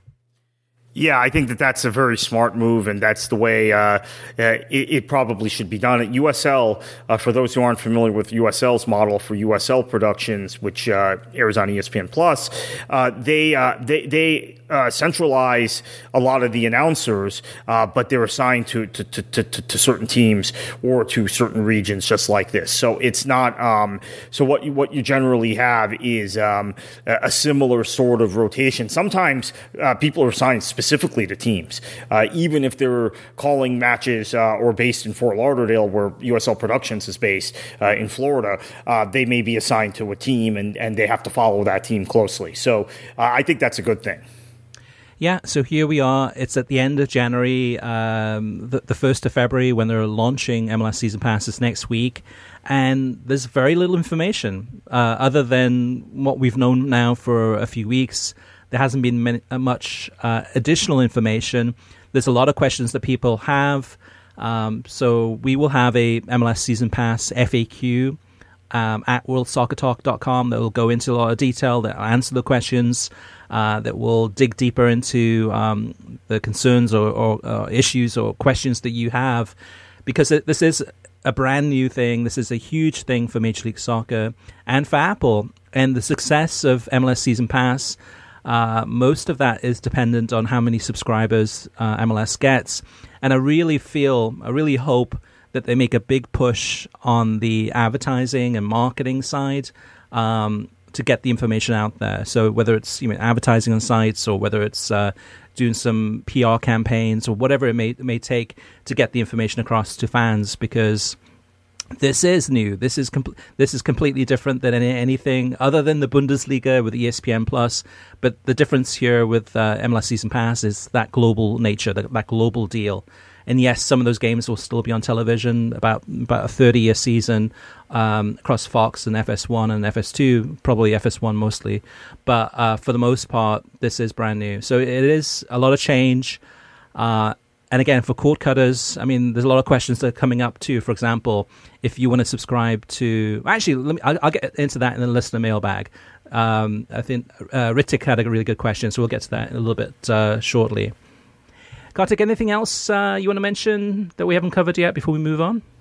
Yeah, I think that that's a very smart move, and that's the way uh, uh, it, it probably should be done. At U S L, uh, for those who aren't familiar with U S L's model for U S L Productions, which uh, airs on E S P N Plus, uh, they uh, they they uh, centralize a lot of the announcers, uh, but they're assigned to to, to, to to certain teams or to certain regions, just like this. So it's not. Um, so what you, what you generally have is um, a similar sort of rotation. Sometimes uh, people are assigned specifically to teams, uh, even if they're calling matches uh, or based in Fort Lauderdale, where U S L Productions is based uh, in Florida. Uh, they may be assigned to a team, and, and they have to follow that team closely. So uh, I think that's a good thing. Yeah, so here we are. It's at the end of January, um, the, the first of February, when they're launching M L S Season Passes next week. And there's very little information uh, other than what we've known now for a few weeks. There hasn't been many, uh, much uh, additional information. There's a lot of questions that people have. Um, so we will have a M L S Season Pass F A Q um, at world soccer talk dot com that will go into a lot of detail, that will answer the questions, uh, that will dig deeper into um, the concerns or, or, or issues or questions that you have. Because it, this is a brand new thing. This is a huge thing for Major League Soccer and for Apple. And the success of M L S Season Pass, Uh, most of that is dependent on how many subscribers uh, M L S gets. And I really feel, I really hope that they make a big push on the advertising and marketing side um, to get the information out there. So whether it's, you know, advertising on sites, or whether it's uh, doing some P R campaigns, or whatever it may, it may take to get the information across to fans, because this is new. This is com- this is completely different than any- anything other than the Bundesliga with E S P N Plus. But the difference here with uh, M L S Season Pass is that global nature, that, that global deal. And yes, some of those games will still be on television, about about a thirty-year season um, across Fox and F S one and F S two, probably F S one mostly. But uh, for the most part, this is brand new. So it is a lot of change. Uh, And again, for cord cutters, I mean, there's a lot of questions that are coming up too. For example, if you want to subscribe to, actually, let me, I'll, I'll get into that in the listener mailbag. Um, I think uh, Ritik had a really good question, so we'll get to that in a little bit uh, shortly. Kartik, anything else uh, you want to mention that we haven't covered yet before we move on?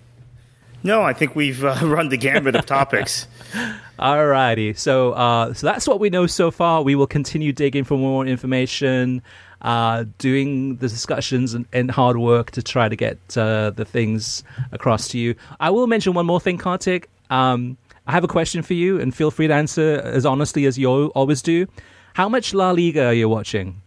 No, I think we've uh, run the gambit of topics. All righty. So, uh, so that's what we know so far. We will continue digging for more information, uh, doing the discussions and, and hard work to try to get uh, the things across to you. I will mention one more thing, Kartik. Um, I have a question for you, and feel free to answer as honestly as you always do. How much La Liga are you watching?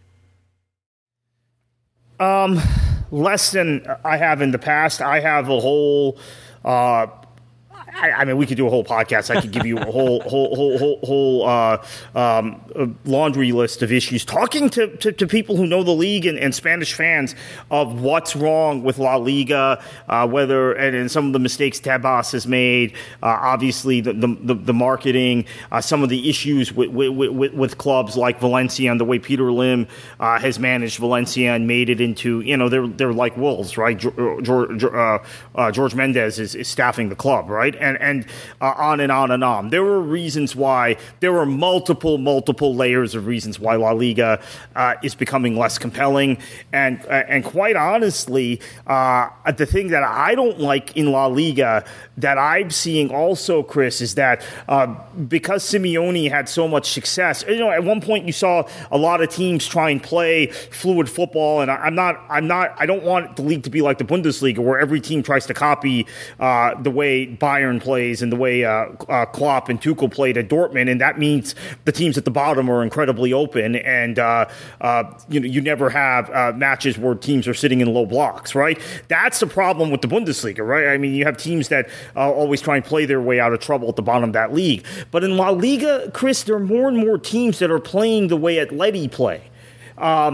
Um, less than I have in the past. I have a whole... Uh, I, I mean, we could do a whole podcast. I could give you a whole, whole, whole, whole, whole uh, um, laundry list of issues. Talking to, to, to people who know the league and, and Spanish fans of what's wrong with La Liga, uh, whether and, and some of the mistakes Tebas has made. Uh, obviously, the the, the marketing, uh, some of the issues with, with, with, with clubs like Valencia, and the way Peter Lim uh, has managed Valencia and made it into, you know, they're they're like wolves, right? George, uh, uh, George Mendes is, is staffing the club, right? And and uh, on and on and on. There were reasons why, there were multiple, multiple layers of reasons why La Liga uh, is becoming less compelling. And uh, and quite honestly, uh, the thing that I don't like in La Liga that I'm seeing also, Chris, is that uh, because Simeone had so much success, you know, at one point you saw a lot of teams try and play fluid football, and I'm not, I'm not, I don't want the league to be like the Bundesliga, where every team tries to copy uh, the way Bayern plays and the way uh, uh, Klopp and Tuchel played at Dortmund, and that means the teams at the bottom are incredibly open, and uh, uh, you know, you never have uh, matches where teams are sitting in low blocks, right? That's the problem with the Bundesliga, right? I mean, you have teams that uh, always try and play their way out of trouble at the bottom of that league. But in La Liga, Chris, there are more and more teams that are playing the way Atleti play. Um,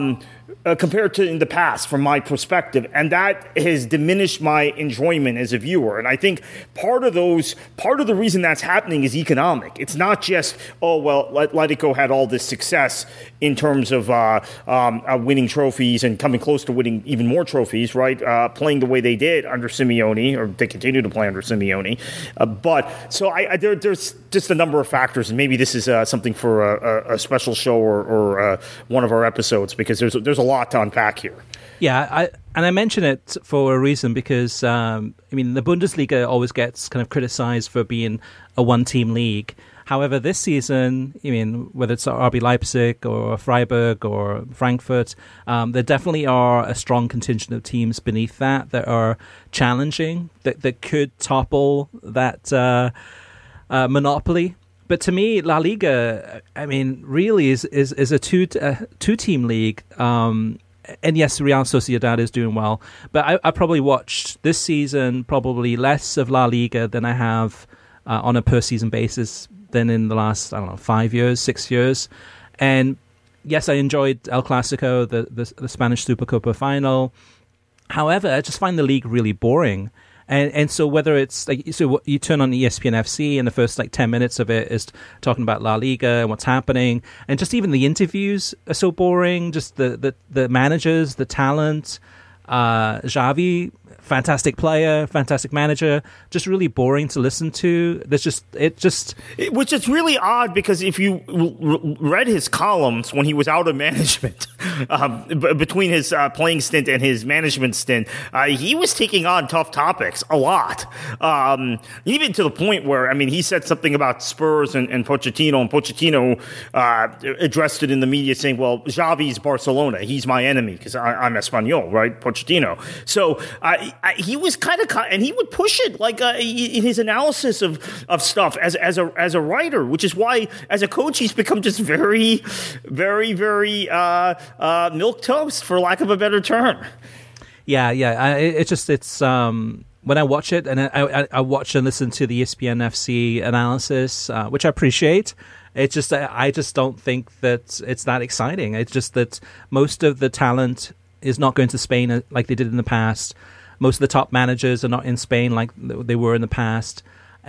Uh, compared to in the past, from my perspective, and that has diminished my enjoyment as a viewer. And I think part of those, part of the reason that's happening is economic. It's not just, oh well, let, Atletico had all this success in terms of uh, um, uh, winning trophies and coming close to winning even more trophies, right? Uh, playing the way they did under Simeone, or they continue to play under Simeone. Uh, but so I, I there, there's just a number of factors, and maybe this is uh, something for a, a special show or, or uh, one of our episodes, because there's there's a lot to unpack here. Yeah, I, and I mention it for a reason because, um, I mean, the Bundesliga always gets kind of criticized for being a one-team league. However, this season, I mean, whether it's R B Leipzig or Freiburg or Frankfurt, um, there definitely are a strong contingent of teams beneath that that are challenging, that, that could topple that uh, uh, monopoly. But to me, La Liga, I mean, really is is, is a two uh, two team league. Um, and yes, Real Sociedad is doing well. But I, I probably watched this season probably less of La Liga than I have uh, on a per season basis than in the last, I don't know, five years, six years. And yes, I enjoyed El Clasico, the the, the Spanish Supercopa final. However, I just find the league really boring. And and so whether it's like, so you turn on E S P N F C and the first like ten minutes of it is talking about La Liga and what's happening, and just even the interviews are so boring. Just the the, the managers, the talent, uh, Xavi, fantastic player, fantastic manager, just really boring to listen to. There's just it just it, which is really odd, because if you r- read his columns when he was out of management, um, b- between his uh, playing stint and his management stint, uh, he was taking on tough topics a lot, um, even to the point where, I mean, he said something about Spurs and, and Pochettino, and Pochettino uh, addressed it in the media saying, "Well, Xavi's Barcelona; he's my enemy because I'm Espanyol, right?" Pochettino. So. Uh, I, he was kind of, and he would push it like uh, in his analysis of, of stuff as as a as a writer, which is why as a coach he's become just very, very, very uh, uh, milk toast, for lack of a better term. Yeah, yeah. I, it's just it's um, when I watch it, and I, I, I watch and listen to the E S P N F C analysis, uh, which I appreciate. It's just I just don't think that it's that exciting. It's just that most of the talent is not going to Spain like they did in the past. Most of the top managers are not in Spain like they were in the past.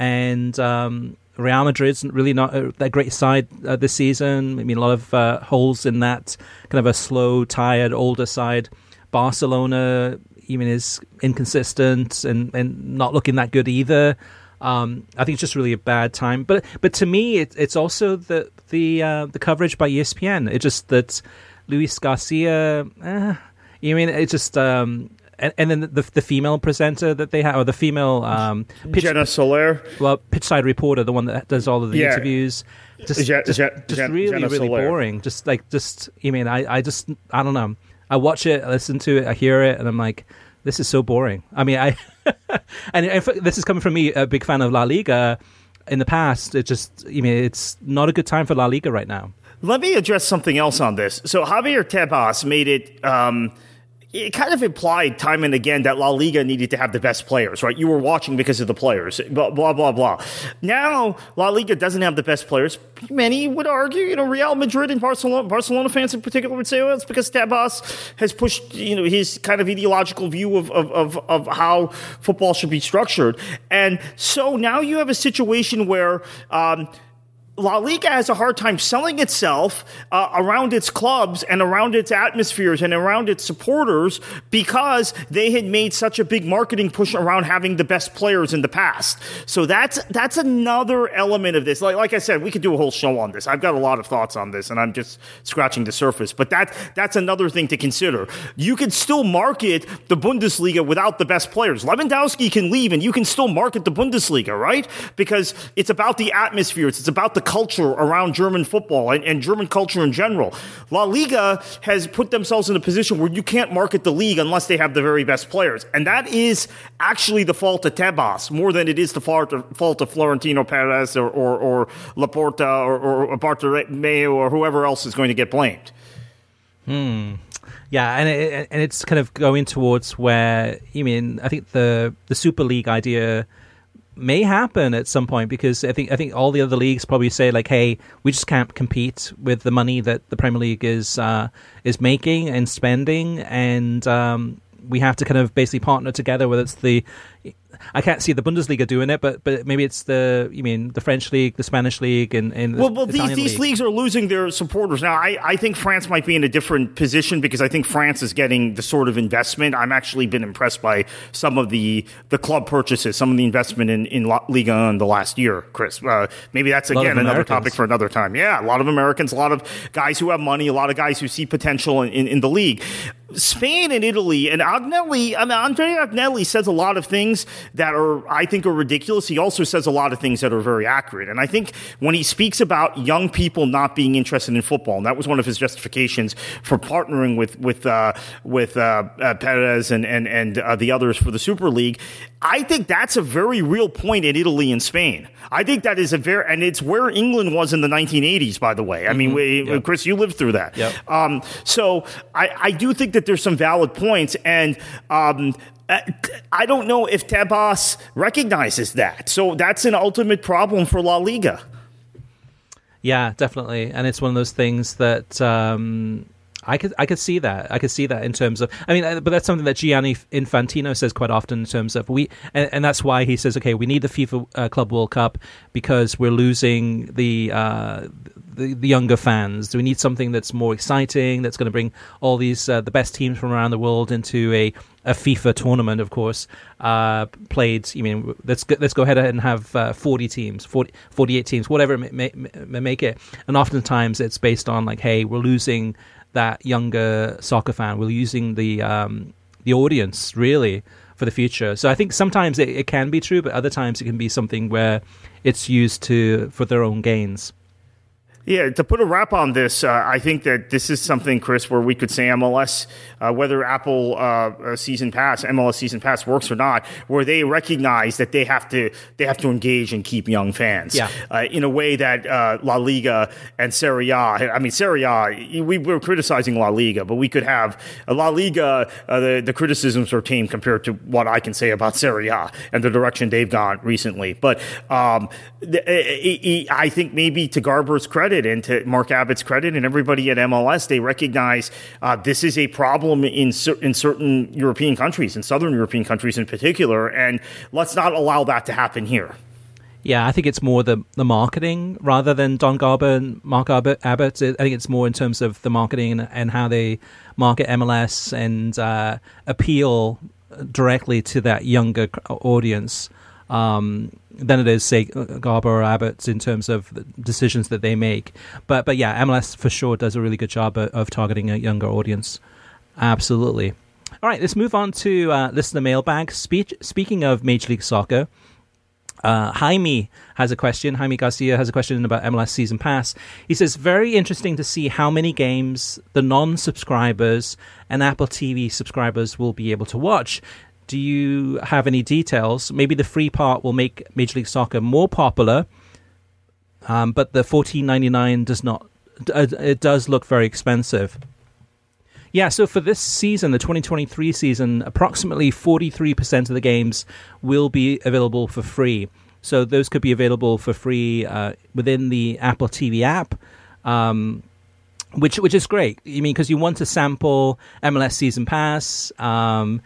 And um, Real Madrid's really not a, a great side uh, this season. I mean, a lot of uh, holes in that kind of a slow, tired, older side. Barcelona even is inconsistent and, and not looking that good either. Um, I think it's just really a bad time. But but to me, it, it's also the the uh, the coverage by E S P N. It's just that Luis Garcia, eh, you mean, it's just... Um, And, and then the the female presenter that they have, or the female um, pitch, Jenna Soler, well, pitchside reporter, the one that does all of the yeah. interviews, just Je- just, Je- just Je- really Jenna really Soler. boring. Just like just, I mean, I, I just I don't know. I watch it, I listen to it, I hear it, and I'm like, this is so boring. I mean, I and if, this is coming from me, a big fan of La Liga. In the past, it just, I mean, it's not a good time for La Liga right now. Let me address something else on this. So Javier Tebas made it. Um, It kind of implied time and again that La Liga needed to have the best players, right? You were watching because of the players, blah, blah, blah, blah. Now, La Liga doesn't have the best players. Many would argue, you know, Real Madrid and Barcelona, Barcelona fans in particular would say, well, it's because Tebas has pushed, you know, his kind of ideological view of, of, of, of how football should be structured. And so now you have a situation where, um, La Liga has a hard time selling itself uh, around its clubs and around its atmospheres and around its supporters because they had made such a big marketing push around having the best players in the past. So that's that's another element of this. Like, like I said, we could do a whole show on this. I've got a lot of thoughts on this, and I'm just scratching the surface. But that that's another thing to consider. You can still market the Bundesliga without the best players. Lewandowski can leave, and you can still market the Bundesliga, right? Because it's about the atmospheres. It's about the culture around German football and, and German culture in general. La Liga has put themselves in a position where you can't market the league unless they have the very best players. And that is actually the fault of Tebas more than it is the fault of, fault of Florentino Perez or, or, or Laporta or, or Bartomeu or whoever else is going to get blamed. Hmm. Yeah, and it, and it's kind of going towards where, you mean, I think the, the Super League idea may happen at some point, because I think I think all the other leagues probably say like, hey, we just can't compete with the money that the Premier League is uh, is making and spending, and um, we have to kind of basically partner together. Whether it's the, I can't see the Bundesliga doing it, but but maybe it's the, you mean the French league, the Spanish league, and, and the well, well Italian these these league. leagues are losing their supporters now. I, I think France might be in a different position, because I think France is getting the sort of investment. I'm actually been impressed by some of the the club purchases, some of the investment in in La Liga in the last year, Chris. Uh, maybe that's again another topic for another time. Yeah, a lot of Americans, a lot of guys who have money, a lot of guys who see potential in, in, in the league. Spain and Italy, and Agnelli, I mean, Andrea Agnelli says a lot of things that are, I think, are ridiculous. He also says a lot of things that are very accurate. And I think when he speaks about young people not being interested in football, and that was one of his justifications for partnering with with uh, with uh, uh, Perez and and and uh, the others for the Super League, I think that's a very real point in Italy and Spain. I think that is a very, and it's where England was in the nineteen eighties, by the way. I mean, mm-hmm. we, yep. Chris, you lived through that. Yep. Um, so I, I do think that there's some valid points, and um, I don't know if Tebas recognizes that. So that's an ultimate problem for La Liga. Yeah, definitely. And it's one of those things that um, I could I could see that. I could see that in terms of, I mean, but that's something that Gianni Infantino says quite often in terms of we, and, and that's why he says, okay, we need the FIFA uh, Club World Cup because we're losing the, uh, the the younger fans. We need something that's more exciting, that's going to bring all these uh, the best teams from around the world into a a FIFA tournament, of course, uh, played. You mean, let's go, let's go ahead and have uh, forty teams, forty, forty-eight teams, whatever it may, may, may make it. And oftentimes it's based on like, hey, we're losing that younger soccer fan. We're losing the um, the audience really for the future. So I think sometimes it, it can be true, but other times it can be something where it's used to for their own gains. Yeah, to put a wrap on this, uh, I think that this is something, Chris, where we could say M L S, uh, whether Apple uh, season pass, M L S season pass works or not, where they recognize that they have to they have to engage and keep young fans, yeah. uh, in a way that uh, La Liga and Serie A. I mean, Serie A, we were criticizing La Liga, but we could have uh, La Liga. Uh, the the criticisms are tame compared to what I can say about Serie A and the direction they've gone recently. But um, the, I think maybe to Garber's credit and to Mark Abbott's credit and everybody at M L S, they recognize uh, this is a problem in cer- in certain European countries, in Southern European countries in particular, and let's not allow that to happen here. Yeah, I think it's more the, the marketing rather than Don Garber and Mark Abbott. I think it's more in terms of the marketing and, and how they market M L S and uh, appeal directly to that younger audience. Um, than it is, say, Garber or Abbott in terms of the decisions that they make. But but yeah, M L S for sure does a really good job of, of targeting a younger audience. Absolutely. All right, let's move on to uh, listener mailbag. Speech, speaking of Major League Soccer, uh, Jaime has a question. Jaime Garcia has a question about M L S Season Pass. He says, very interesting to see how many games the non-subscribers and Apple T V subscribers will be able to watch. Do you have any details? Maybe the free part will make Major League Soccer more popular, um, but the fourteen ninety-nine does not. It does look very expensive. Yeah, so for this season, the twenty twenty-three season, approximately forty-three percent of the games will be available for free. So those could be available for free uh, within the Apple T V app. Um, which which is great. I mean, because you want to sample M L S Season Pass. Um,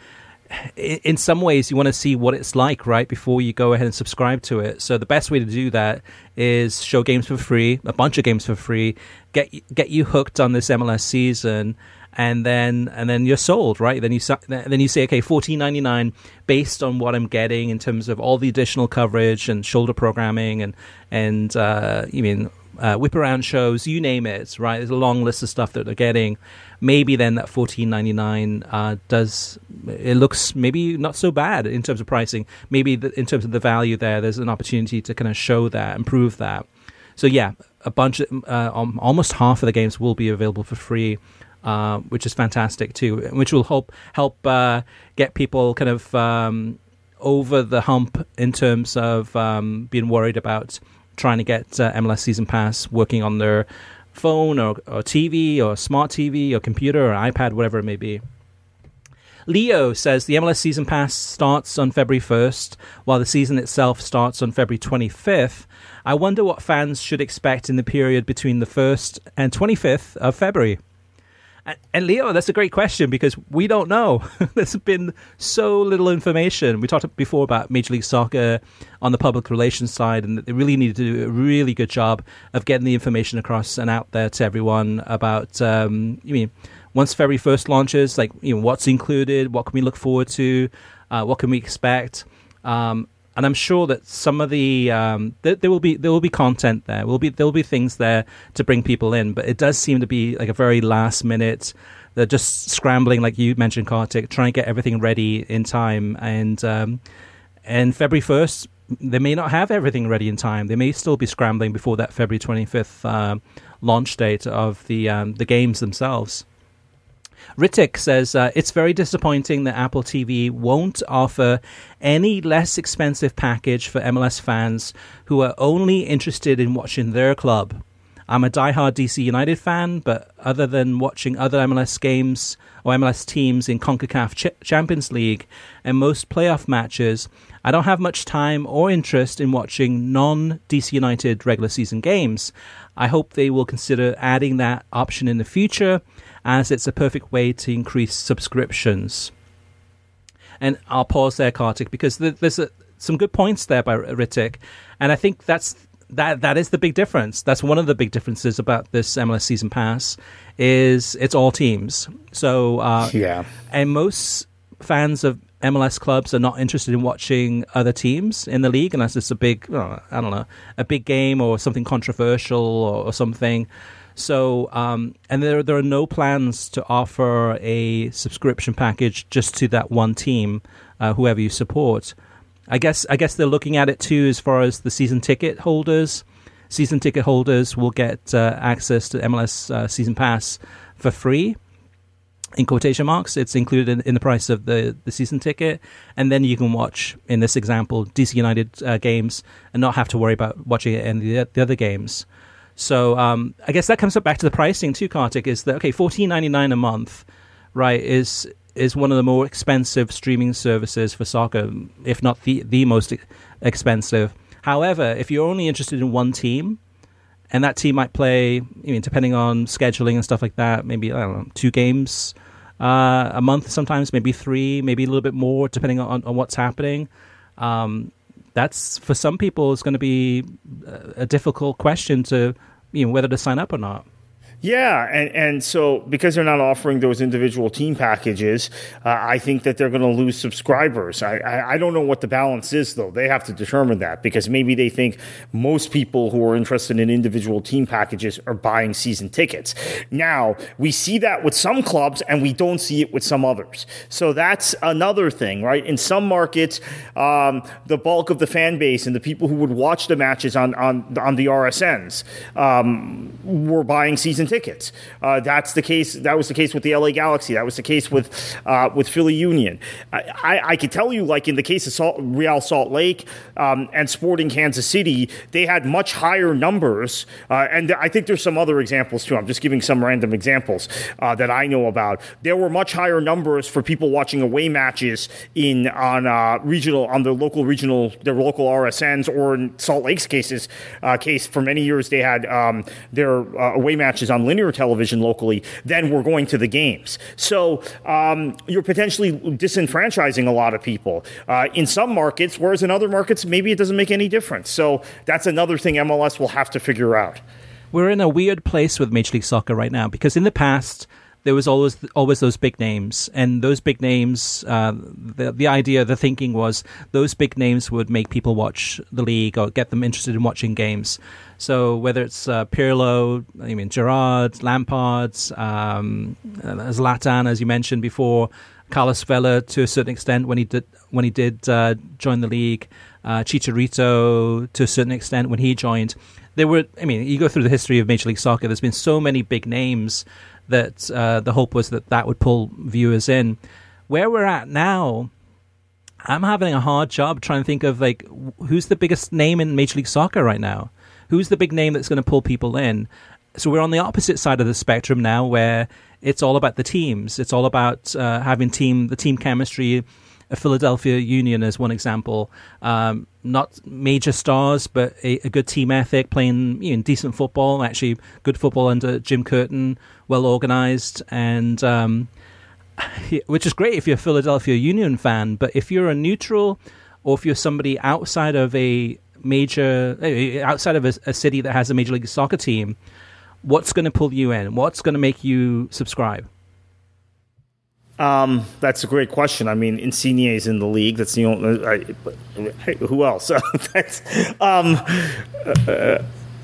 in some ways, you want to see what it's like, right, before you go ahead and subscribe to it. So the best way to do that is show games for free, a bunch of games for free, get get you hooked on this M L S season, and then and then you're sold, right? Then you then you say, okay, fourteen ninety-nine based on what I'm getting in terms of all the additional coverage and shoulder programming and and uh, you mean. Uh, whip around shows, you name it, right? There's a long list of stuff that they're getting. Maybe then that fourteen ninety-nine uh, does, it looks maybe not so bad in terms of pricing. Maybe the, in terms of the value there, there's an opportunity to kind of show that, improve that. So yeah, a bunch of, uh, um, almost half of the games will be available for free, uh, which is fantastic too, which will help, help uh, get people kind of um, over the hump in terms of um, being worried about trying to get uh, M L S Season Pass working on their phone or, or T V or smart T V or computer or iPad, whatever it may be. Leo says the M L S Season Pass starts on February first, while the season itself starts on February twenty-fifth. I wonder what fans should expect in the period between the first and twenty-fifth of February. And Leo, that's a great question because we don't know. There's been so little information. We talked before about Major League Soccer on the public relations side, and they really needed to do a really good job of getting the information across and out there to everyone about, um, you mean, once February first launches, like, you know, what's included, what can we look forward to, uh, what can we expect, um, and I'm sure that some of the um, there, there will be there will be content there. Will be there will be things there to bring people in, but it does seem to be like a very last minute. They're just scrambling, like you mentioned, Kartik, trying to get everything ready in time. And um, and February first, they may not have everything ready in time. They may still be scrambling before that February twenty-fifth uh, launch date of the um, the games themselves. Ritik says, uh, it's very disappointing that Apple T V won't offer any less expensive package for M L S fans who are only interested in watching their club. I'm a diehard D C United fan, but other than watching other M L S games or M L S teams in CONCACAF Ch- Champions League and most playoff matches, I don't have much time or interest in watching non-D C United regular season games. I hope they will consider adding that option in the future, as it's a perfect way to increase subscriptions. And I'll pause there, Kartik, because there's a, some good points there by Ritik, and I think that's that that is the big difference. That's one of the big differences about this M L S Season Pass, is it's all teams. So uh, yeah, and most fans of M L S clubs are not interested in watching other teams in the league unless it's a big, oh, I don't know, a big game or something controversial or, or something. So, um, and there there are no plans to offer a subscription package just to that one team, uh, whoever you support. I guess I guess they're looking at it too as far as the season ticket holders. Season ticket holders will get uh, access to M L S uh, Season Pass for free, in quotation marks. It's included in, in the price of the, the season ticket, and then you can watch, in this example, D C United uh, games and not have to worry about watching it in the, the other games. So um, I guess that comes up back to the pricing too, Kartik, is that, okay, fourteen ninety-nine a month, right, is is one of the more expensive streaming services for soccer, if not the, the most expensive. However, if you're only interested in one team, and that team might play, I mean, depending on scheduling and stuff like that, maybe, I don't know, two games uh, a month sometimes, maybe three, maybe a little bit more, depending on, on what's happening. Um, that's, for some people, is going to be a difficult question to, you know, whether to sign up or not. Yeah, and, and so because they're not offering those individual team packages, uh, I think that they're going to lose subscribers. I, I, I don't know what the balance is, though. They have to determine that, because maybe they think most people who are interested in individual team packages are buying season tickets. Now, we see that with some clubs, and we don't see it with some others. So that's another thing, right? In some markets, um, the bulk of the fan base and the people who would watch the matches on, on, on the R S Ns um, were buying season tickets. Tickets. Uh, that's the case. That was the case with the L A Galaxy. That was the case with uh, with Philly Union. I, I, I could tell you, like in the case of Salt, Real Salt Lake um, and Sporting Kansas City, they had much higher numbers. Uh, and I think there's some other examples too. I'm just giving some random examples uh, that I know about. There were much higher numbers for people watching away matches in on uh, regional on the local regional their local R S Ns, or in Salt Lake's cases uh, case for many years they had um, their uh, away matches on linear television locally, then we're going to the games. So um, you're potentially disenfranchising a lot of people uh, in some markets, whereas in other markets, maybe it doesn't make any difference. So that's another thing M L S will have to figure out. We're in a weird place with Major League Soccer right now, because in the past, there was always always those big names, and those big names, uh, the the idea, the thinking was those big names would make people watch the league or get them interested in watching games. So whether it's uh, Pirlo, I mean Gerrard, Lampard, um, Zlatan, as you mentioned before, Carlos Vela to a certain extent when he did when he did uh, join the league, uh, Chicharito to a certain extent when he joined. There were, I mean, you go through the history of Major League Soccer, there's been so many big names that uh, the hope was that that would pull viewers in. Where we're at now, I'm having a hard job trying to think of, like, who's the biggest name in Major League Soccer right now? Who's the big name that's going to pull people in? So we're on the opposite side of the spectrum now, where it's all about the teams. It's all about uh, having team the team chemistry. A Philadelphia Union as one example. Um, not major stars, but a, a good team ethic, playing you know, decent football, actually good football under Jim Curtin, well organized, and um, which is great if you're a Philadelphia Union fan. But if you're a neutral, or if you're somebody outside of a major, outside of a, a city that has a Major League Soccer team, what's going to pull you in? What's going to make you subscribe? Um, that's a great question. I mean, Insigne is in the league. That's the only. I, I, who else? that's, um, uh,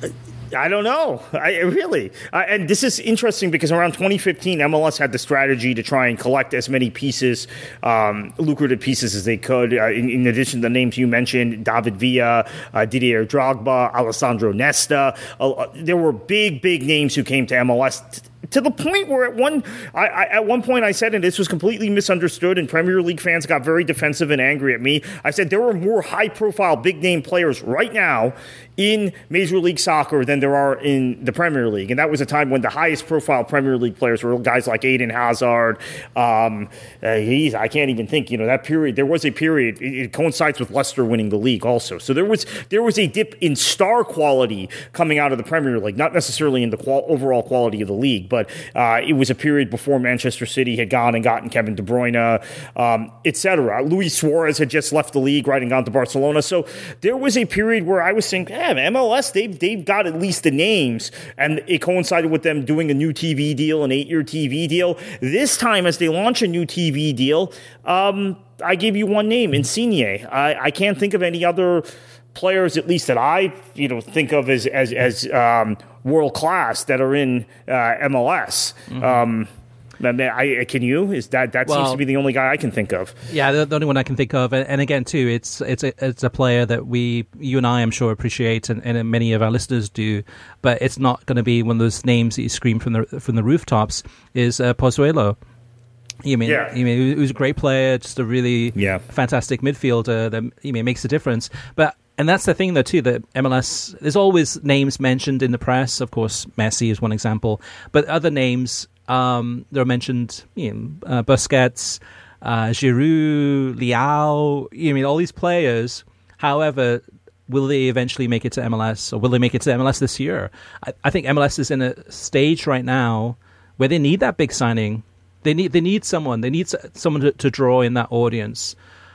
I don't know. I really. Uh, and this is interesting because around twenty fifteen, M L S had the strategy to try and collect as many pieces, um, lucrative pieces as they could. Uh, in, in addition to the names you mentioned, David Villa, uh, Didier Drogba, Alessandro Nesta. Uh, there were big, big names who came to M L S. T- To the point where at one I, I, at one point I said, and this was completely misunderstood, and Premier League fans got very defensive and angry at me. I said there are more high-profile, big-name players right now in Major League Soccer than there are in the Premier League, and that was a time when the highest-profile Premier League players were guys like Eden Hazard. Um, uh, he's, I can't even think. You know, that period. There was a period. It, it coincides with Leicester winning the league, also. So there was there was a dip in star quality coming out of the Premier League, not necessarily in the qual- overall quality of the league, but. But uh, it was a period before Manchester City had gone and gotten Kevin De Bruyne, um, et cetera. Luis Suarez had just left the league, right, and gone to Barcelona. So there was a period where I was saying, damn, M L S, they've, they've got at least the names. And it coincided with them doing a new T V deal, an eight-year T V deal. This time, as they launch a new T V deal, um, I gave you one name, Insigne. I, I can't think of any other players, at least that I, you know, think of as as as um, world class that are in uh, M L S. Mm-hmm. Um, I, can you? Is that that well, seems to be the only guy I can think of? Yeah, the, the only one I can think of. And, and again, too, it's it's a, it's a player that we, you and I, I'm sure, appreciate, and, and many of our listeners do. But it's not going to be one of those names that you scream from the from the rooftops. Is uh, Pozuelo? You mean, yeah. you mean, who's a great player, just a really yeah. fantastic midfielder that you mean makes a difference, but. And that's the thing, though, too, that M L S, there's always names mentioned in the press. Of course, Messi is one example. But other names, um, that are mentioned, you know, uh, Busquets, uh, Giroud, Leao, you know, I mean, all these players. However, will they eventually make it to M L S, or will they make it to M L S this year? I, I think M L S is in a stage right now where they need that big signing. They need they need someone. They need someone to, to draw in that audience.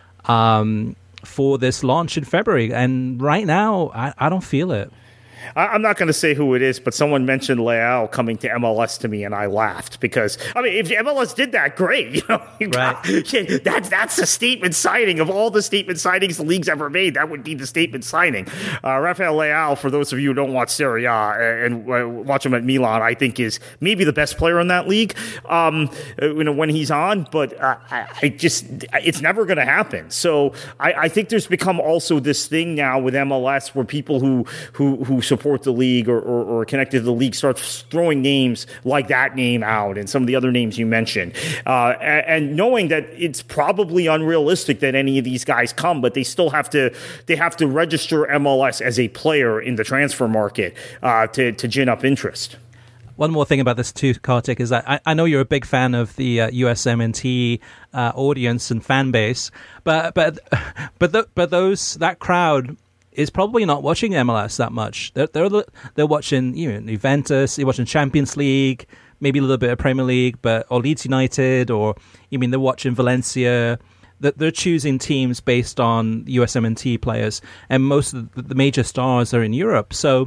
Um for this launch in February. And right now, I, I don't feel it. I'm not going to say who it is, but someone mentioned Leao coming to M L S to me, and I laughed because, I mean, if M L S did that, great. You know, you right. got, yeah, that's that's a statement signing of all the statement signings the league's ever made. That would be the statement signing. Uh, Rafael Leao, for those of you who don't watch Serie A and uh, watch him at Milan, I think is maybe the best player in that league. Um, you know, when he's on, but uh, I, I just it's never going to happen. So I, I think there's become also this thing now with M L S where people who who who support the league or, or, or connected to the league starts throwing names like that name out and some of the other names you mentioned. Uh, and, and knowing that it's probably unrealistic that any of these guys come, but they still have to they have to register M L S as a player in the transfer market uh, to, to gin up interest. One more thing about this too, Kartik, is that I, I know you're a big fan of the uh, U S M N T uh, audience and fan base, but but but the, but those that crowd is probably not watching M L S that much. They're they're they're watching you know Juventus, they're watching Champions League, maybe a little bit of Premier League, but or Leeds United, or you mean they're watching Valencia. That they're choosing teams based on U S M N T players, and most of the major stars are in Europe. So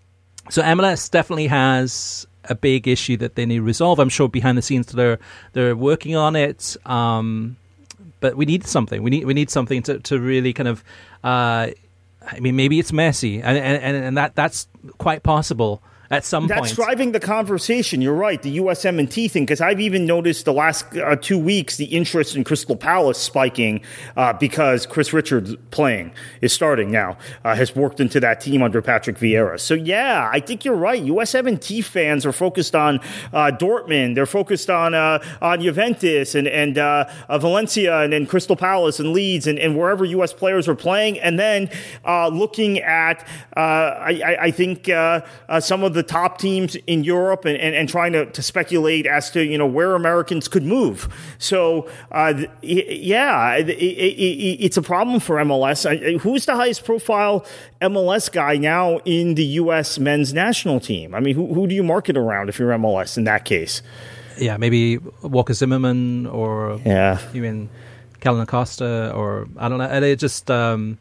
so M L S definitely has a big issue that they need to resolve. I'm sure behind the scenes they're they're working on it. Um, but we need something. We need we need something to to really kind of. Uh, I mean, maybe it's Messi, and and and that that's quite possible at some That's point. That's driving the conversation. You're right, the U S M N T thing, because I've even noticed the last uh, two weeks the interest in Crystal Palace spiking uh, because Chris Richards playing is starting now, uh, has worked into that team under Patrick Vieira. So, yeah, I think you're right. U S M N T fans are focused on uh, Dortmund. They're focused on uh, on Juventus and, and uh, uh, Valencia and then Crystal Palace and Leeds and, and wherever U S players are playing. And then uh, looking at, uh, I, I think, uh, uh, some of the the top teams in Europe and, and, and trying to, to speculate as to, you know, where Americans could move. So, uh, yeah, it, it, it, it's a problem for M L S. Who's the highest profile M L S guy now in the U S men's national team? I mean, who, who do you market around if you're M L S in that case? Yeah, maybe Walker Zimmerman or yeah. even Kellen Acosta or I don't know. And it just, um,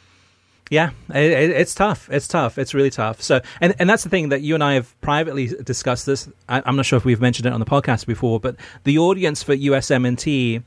yeah, it, it, it's tough. It's tough. It's really tough. So, and, and that's the thing that you and I have privately discussed this. I, I'm not sure if we've mentioned it on the podcast before, but the audience for U S M N T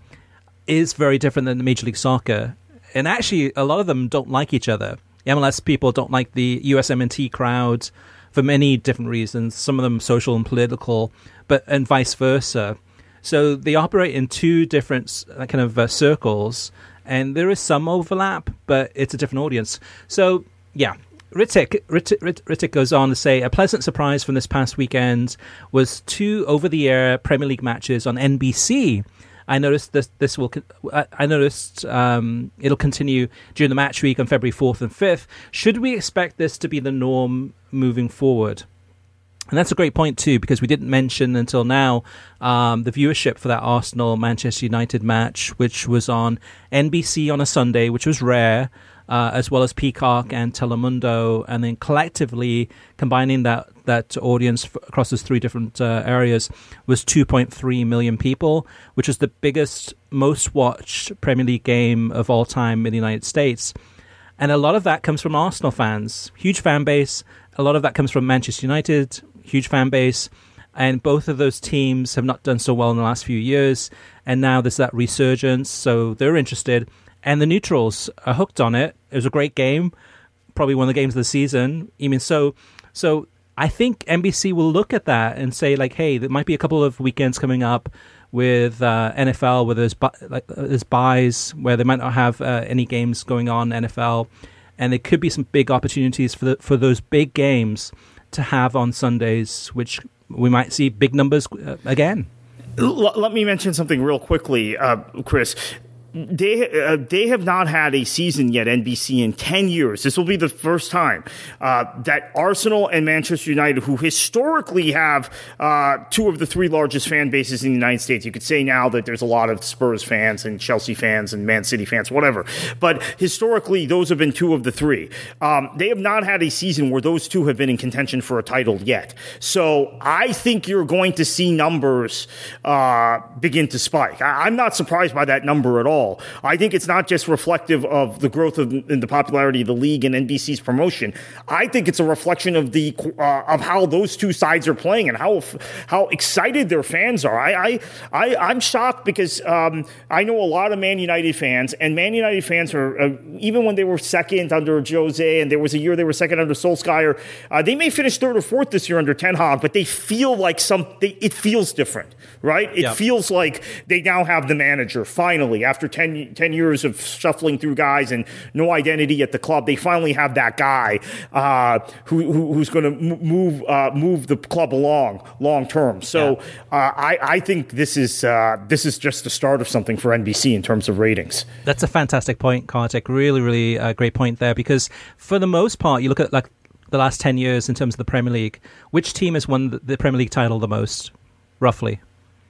is very different than the Major League Soccer. And actually, a lot of them don't like each other. M L S people don't like the U S M N T crowd for many different reasons. Some of them social and political, but and vice versa. So they operate in two different uh, kind of uh, circles, and there is some overlap, but it's a different audience. So yeah, Rittick, Rittick, Rittick goes on to say, a pleasant surprise from this past weekend was two over-the-air Premier League matches on N B C. I noticed this. This will. I noticed um, it'll continue during the match week on February fourth and fifth. Should we expect this to be the norm moving forward? And that's a great point too, because we didn't mention until now um, the viewership for that Arsenal Manchester United match, which was on N B C on a Sunday, which was rare, uh, as well as Peacock and Telemundo, and then collectively combining that that audience f- across those three different uh, areas was two point three million people, which is the biggest, most watched Premier League game of all time in the United States. And a lot of that comes from Arsenal fans, huge fan base. A lot of that comes from Manchester United, huge fan base. And both of those teams have not done so well in the last few years. And now there's that resurgence, so they're interested. And the neutrals are hooked on it. It was a great game, probably one of the games of the season. I mean, so so I think N B C will look at that and say, like, hey, there might be a couple of weekends coming up with uh, N F L where there's, bu- like, there's buys, where they might not have uh, any games going on N F L. And there could be some big opportunities for the, for those big games to have on Sundays, which we might see big numbers uh, again. L- let me mention something real quickly, uh, Chris. They uh, they have not had a season yet, N B C, in ten years. This will be the first time uh, that Arsenal and Manchester United, who historically have uh, two of the three largest fan bases in the United States. You could say now that there's a lot of Spurs fans and Chelsea fans and Man City fans, whatever. But historically, those have been two of the three. Um, they have not had a season where those two have been in contention for a title yet. So I think you're going to see numbers uh, begin to spike. I- I'm not surprised by that number at all. I think it's not just reflective of the growth of in the popularity of the league and N B C's promotion. I think it's a reflection of the uh, of how those two sides are playing and how how excited their fans are. I, I, I I'm shocked because um, I know a lot of Man United fans, and Man United fans are uh, even when they were second under Jose, and there was a year they were second under Solskjaer. Uh, they may finish third or fourth this year under Ten Hag, but they feel like some. They, it feels different, right? It yep. feels like they now have the manager finally after ten, ten years of shuffling through guys and no identity at the club. They finally have that guy uh, who, who who's going to move uh, move the club along long term. So yeah. uh, I I think this is uh, this is just the start of something for N B C in terms of ratings. That's a fantastic point, Kartik. Really, really uh, great point there, because for the most part, you look at like the last ten years in terms of the Premier League. Which team has won the Premier League title the most, roughly?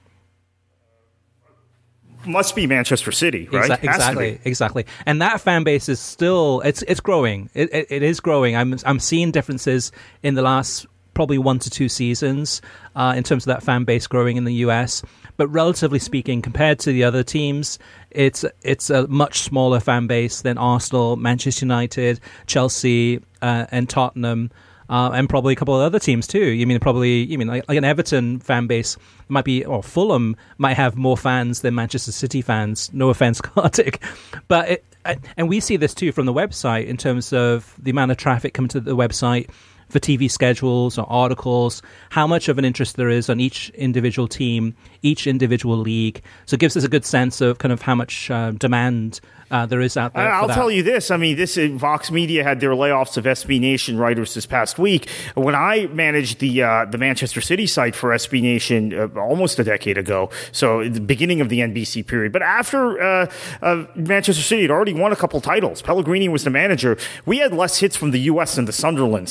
Must be Manchester City, right? Exa- exactly, exactly. And that fan base is still it's it's growing. It, it it is growing. I'm I'm seeing differences in the last probably one to two seasons uh, in terms of that fan base growing in the U S. But relatively speaking, compared to the other teams, it's it's a much smaller fan base than Arsenal, Manchester United, Chelsea, uh, and Tottenham. Uh, and probably a couple of other teams too. You mean probably, you mean like, like an Everton fan base might be, or Fulham might have more fans than Manchester City fans. No offense, Kartik, but it, and we see this too from the website in terms of the amount of traffic coming to the website for T V schedules or articles, how much of an interest there is on each individual team, each individual league. So it gives us a good sense of kind of how much uh, demand Uh, there is out there. I'll for tell you this. I mean, this uh, Vox Media had their layoffs of S B Nation writers this past week. When I managed the uh, the Manchester City site for S B Nation uh, almost a decade ago, so the beginning of the N B C period. But after uh, uh, Manchester City had already won a couple titles, Pellegrini was the manager. We had less hits from the U S than the Sunderland site.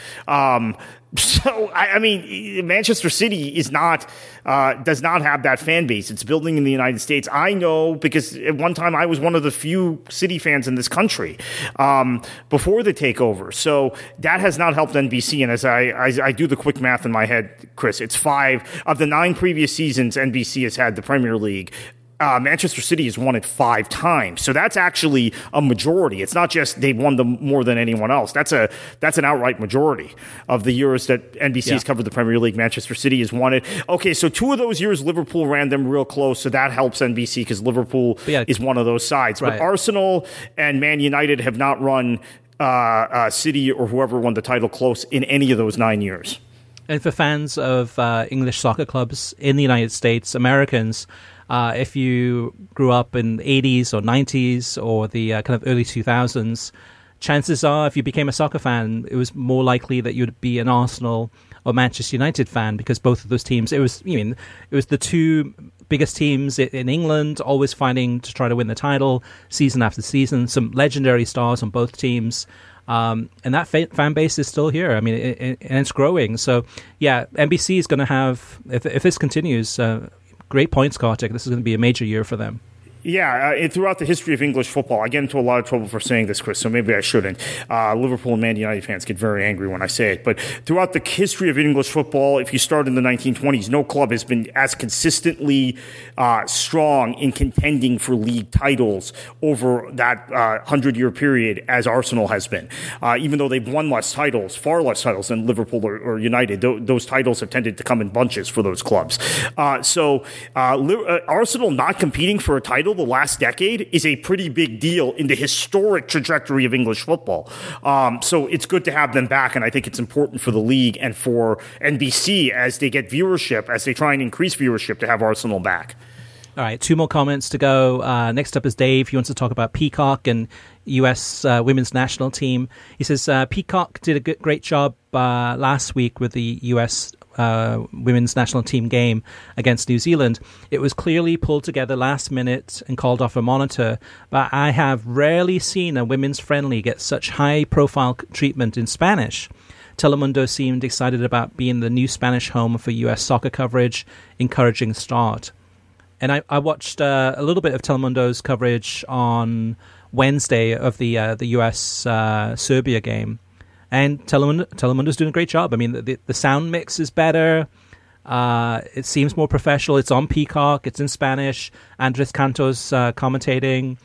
Um, so, I, I mean, Manchester City is not uh, does not have that fan base. It's building in the United States. I know because at one time I was one of the few City fans in this country um, before the takeover. So that has not helped N B C. And as I, as I do the quick math in my head, Chris, it's five of the nine previous seasons N B C has had the Premier League. Uh, Manchester City has won it five times, so that's actually a majority. It's not just they've won them more than anyone else. That's a that's an outright majority of the years that N B C yeah. has covered the Premier League. Manchester City has won it. Okay, so two of those years Liverpool ran them real close, so that helps N B C because Liverpool yeah. is one of those sides. Right. But Arsenal and Man United have not run uh, uh, City or whoever won the title close in any of those nine years. And for fans of uh, English soccer clubs in the United States, Americans. Uh, if you grew up in the eighties or nineties or the uh, kind of early two thousands, chances are if you became a soccer fan, it was more likely that you'd be an Arsenal or Manchester United fan because both of those teams, it was, I mean, it was the two biggest teams in England, always fighting to try to win the title season after season, some legendary stars on both teams. Um, and that fa- fan base is still here. I mean, it, it, and it's growing. So, yeah, N B C is going to have, if, if this continues, uh, great points, Kartik. This is going to be a major year for them. Yeah, uh, throughout the history of English football, I get into a lot of trouble for saying this, Chris, so maybe I shouldn't. Uh, Liverpool and Man United fans get very angry when I say it. But throughout the history of English football, if you start in the nineteen twenties, no club has been as consistently uh, strong in contending for league titles over that uh, hundred-year period as Arsenal has been. Uh, even though they've won less titles, far less titles than Liverpool or, or United, th- those titles have tended to come in bunches for those clubs. Uh, so uh, Li- uh, Arsenal not competing for a title the last decade is a pretty big deal in the historic trajectory of English football. Um, so it's good to have them back, and I think it's important for the league and for N B C as they get viewership, as they try and increase viewership, to have Arsenal back. All right, two more comments to go. Uh, next up is Dave. He wants to talk about Peacock and U S uh, women's national team. He says uh, Peacock did a good, great job uh, last week with the U S Uh, women's national team game against New Zealand. It was clearly pulled together last minute and called off a monitor, but I have rarely seen a women's friendly get such high profile treatment in Spanish. Telemundo seemed excited about being the new Spanish home for U S soccer coverage, encouraging start. And I, I watched uh, a little bit of Telemundo's coverage on Wednesday of the uh, the U S uh, Serbia game. And Telemundo, Telemundo's doing a great job. I mean, the, the sound mix is better. Uh, it seems more professional. It's on Peacock. It's in Spanish. Andres Cantos uh, commentating.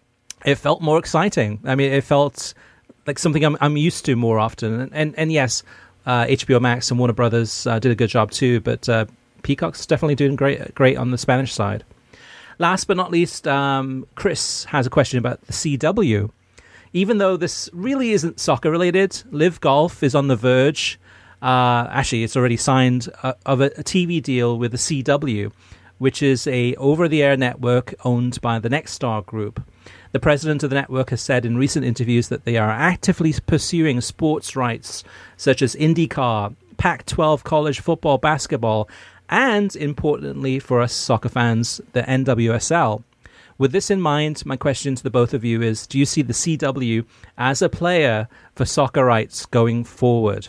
It felt more exciting. I mean, it felt like something I'm, I'm used to more often. And and, and yes, uh, H B O Max and Warner Brothers uh, did a good job too. But uh, Peacock's definitely doing great, great on the Spanish side. Last but not least, um, Chris has a question about the C W. Even though this really isn't soccer related, Live Golf is on the verge. Uh, actually, it's already signed uh, of a, a T V deal with the C W, which is a over-the-air network owned by the Nexstar Group. The president of the network has said in recent interviews that they are actively pursuing sports rights such as IndyCar, Pac twelve college football, basketball, and importantly for us soccer fans, the N W S L. With this in mind, my question to the both of you is, do you see the C W as a player for soccer rights going forward?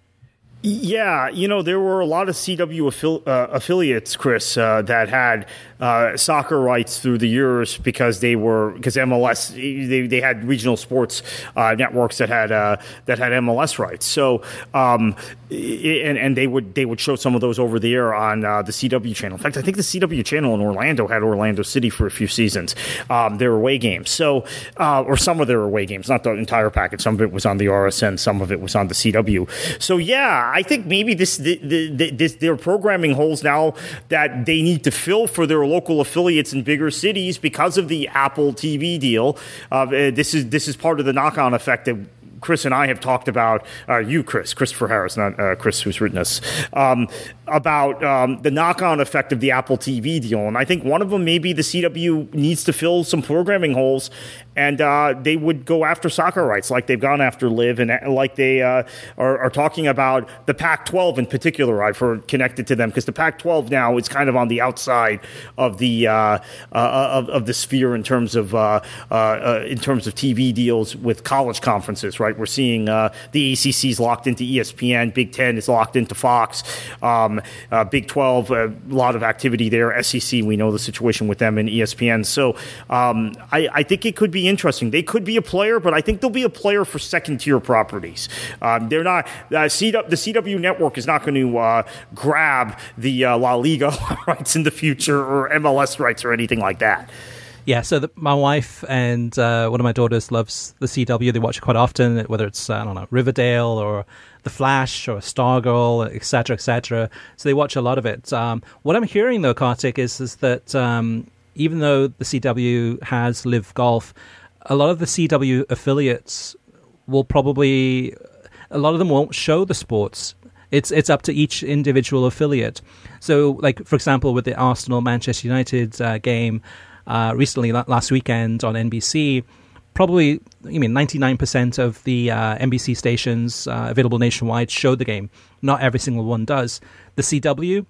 Yeah, you know, there were a lot of C W affili- uh, affiliates, Chris, uh, that had uh, soccer rights through the years because they were because M L S they they had regional sports uh, networks that had uh, that had M L S rights. So um, and and they would they would show some of those over the air on uh, the C W channel. In fact, I think the C W channel in Orlando had Orlando City for a few seasons. Um, their away games, so uh, or some of their away games, not the entire package. Some of it was on the R S N, some of it was on the C W. So yeah. I think maybe this, the, the, this their programming holes now that they need to fill for their local affiliates in bigger cities because of the Apple T V deal. Uh, this is this is part of the knock-on effect that Chris and I have talked about. Uh, you, Chris, Christopher Harris, not uh, Chris, who's written us. Um, about um, the knock-on effect of the Apple T V deal. And I think one of them may be the C W needs to fill some programming holes, and uh, they would go after soccer rights like they've gone after Live, and like they uh, are, are talking about the Pac twelve in particular. I've heard connected to them because the Pac twelve now is kind of on the outside of the uh, uh, of, of the sphere in terms of uh, uh, uh, in terms of T V deals with college conferences. Right, we're seeing uh, the A C C's locked into E S P N, Big Ten is locked into Fox, um, uh, Big twelve, a lot of activity there. S E C, we know the situation with them and E S P N. So um, I, I think it could be interesting. They could be a player, but I think they'll be a player for second-tier properties. Um, they're not uh, C W, the C W network is not going to uh, grab the uh, La Liga rights in the future or M L S rights or anything like that. Yeah, so the, my wife and uh, one of my daughters loves the C W. They watch it quite often, whether it's, I don't know, Riverdale or The Flash or Stargirl, et cetera, et cetera. So they watch a lot of it. Um, what I'm hearing, though, Kartik, is, is that um, even though the C W has Live Golf, a lot of the C W affiliates will probably, a lot of them won't show the sports. It's it's up to each individual affiliate. So, like, for example, with the Arsenal-Manchester United uh, game, Uh, recently, last weekend on N B C, probably, I mean, ninety-nine percent of the uh, N B C stations uh, available nationwide showed the game. Not every single one does. The C W,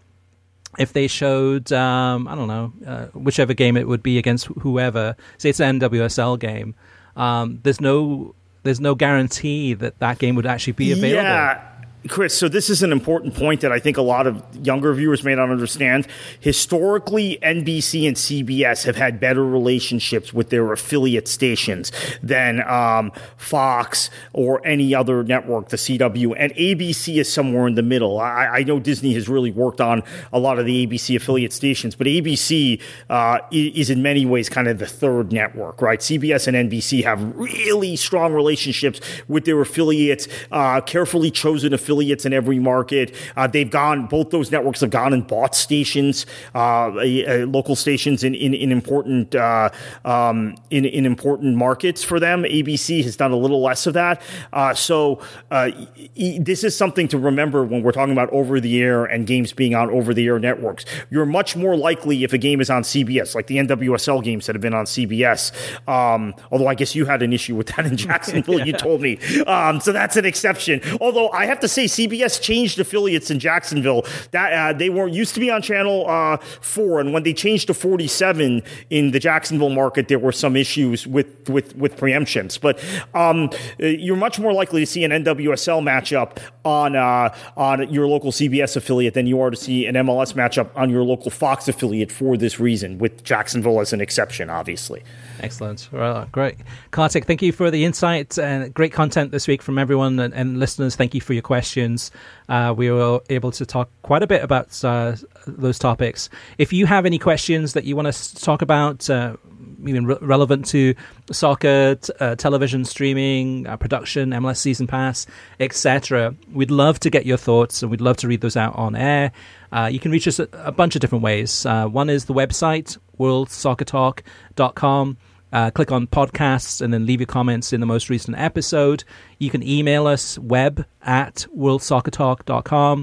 if they showed, um, I don't know, uh, whichever game it would be against whoever, say it's an N W S L game, um, there's no there's no guarantee that that game would actually be available. Yeah. Chris, so this is an important point that I think a lot of younger viewers may not understand. Historically, N B C and C B S have had better relationships with their affiliate stations than um, Fox or any other network, the C W. And A B C is somewhere in the middle. I, I know Disney has really worked on a lot of the A B C affiliate stations, but A B C uh, is in many ways kind of the third network, right? C B S and N B C have really strong relationships with their affiliates, uh, carefully chosen affiliates. affiliates in every market. Uh, they've gone, both those networks have gone and bought stations, uh, uh, local stations in, in, in important, uh, um, in, in important markets for them. A B C has done a little less of that. Uh, so, uh, e- this is something to remember when we're talking about over the air and games being on over the air networks. You're much more likely if a game is on C B S, like the N W S L games that have been on C B S. Um, although I guess you had an issue with that in Jacksonville, yeah. You told me. Um, so that's an exception. Although I have to say, C B S changed affiliates in Jacksonville. That uh, they were used to be on channel uh, four, and when they changed to forty-seven in the Jacksonville market, there were some issues with with, with preemptions. But um, you're much more likely to see an N W S L matchup on uh, on your local C B S affiliate than you are to see an M L S matchup on your local Fox affiliate for this reason, with Jacksonville as an exception, obviously. Excellent. Well, great. Kartik, thank you for the insight and great content this week from everyone, and, and listeners, thank you for your questions. Uh, we were able to talk quite a bit about uh, those topics. If you have any questions that you want us to talk about, uh, even re- relevant to soccer, t- uh, television streaming, uh, production, M L S Season Pass, et cetera, we'd love to get your thoughts, and we'd love to read those out on air. Uh, you can reach us a, a bunch of different ways. Uh, one is the website, world soccer talk dot com. Uh, click on podcasts and then leave your comments in the most recent episode. You can email us, web at world soccer talk dot com.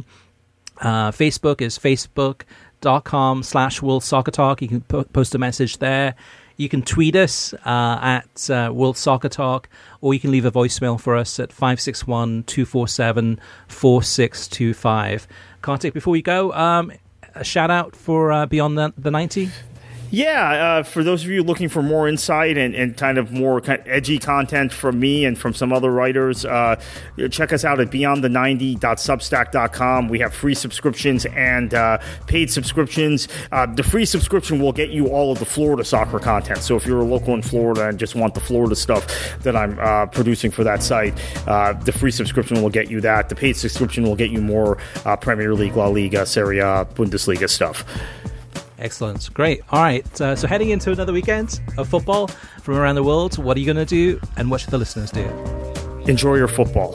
Uh, Facebook is facebook.com slash World Soccer Talk. You can po- post a message there. You can tweet us uh, at uh, World Soccer Talk, or you can leave a voicemail for us at five six one, two four seven, four six two five. Kartik, before we go, um, a shout out for uh, Beyond the, the ninety? Yeah, uh, for those of you looking for more insight and, and kind of more kind of edgy content from me and from some other writers, uh, check us out at beyond the ninety dot substack dot com. We have free subscriptions and uh, paid subscriptions. Uh, the free subscription will get you all of the Florida soccer content. So if you're a local in Florida and just want the Florida stuff that I'm uh, producing for that site, uh, the free subscription will get you that. The paid subscription will get you more uh, Premier League, La Liga, Serie A, Bundesliga stuff. Excellent. Great. All right. Uh, so heading into another weekend of football from around the world, what are you going to do, and what should the listeners do? Enjoy your football.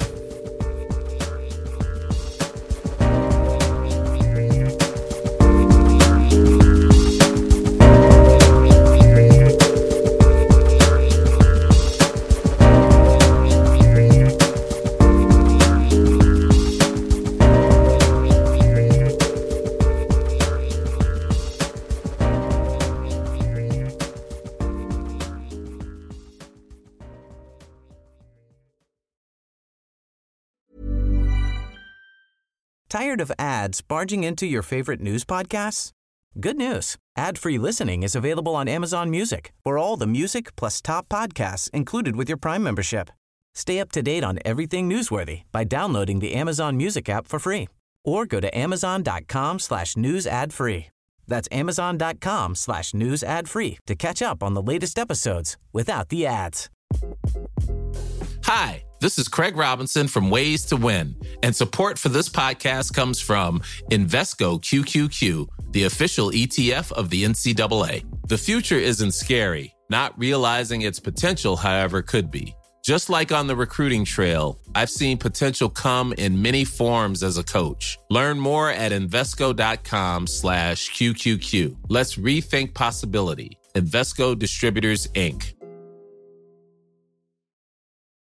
Tired of ads barging into your favorite news podcasts? Good news. Ad-free listening is available on Amazon Music for all the music plus top podcasts included with your Prime membership. Stay up to date on everything newsworthy by downloading the Amazon Music app for free or go to amazon.com slash news ad free. That's amazon.com slash news ad free to catch up on the latest episodes without the ads. Hi, this is Craig Robinson from Ways to Win, and support for this podcast comes from Invesco Q Q Q, the official E T F of the N C double A. The future isn't scary. Not realizing its potential, however, could be. Just like on the recruiting trail, I've seen potential come in many forms as a coach. Learn more at Invesco.com slash QQQ. Let's rethink possibility. Invesco Distributors, Incorporated.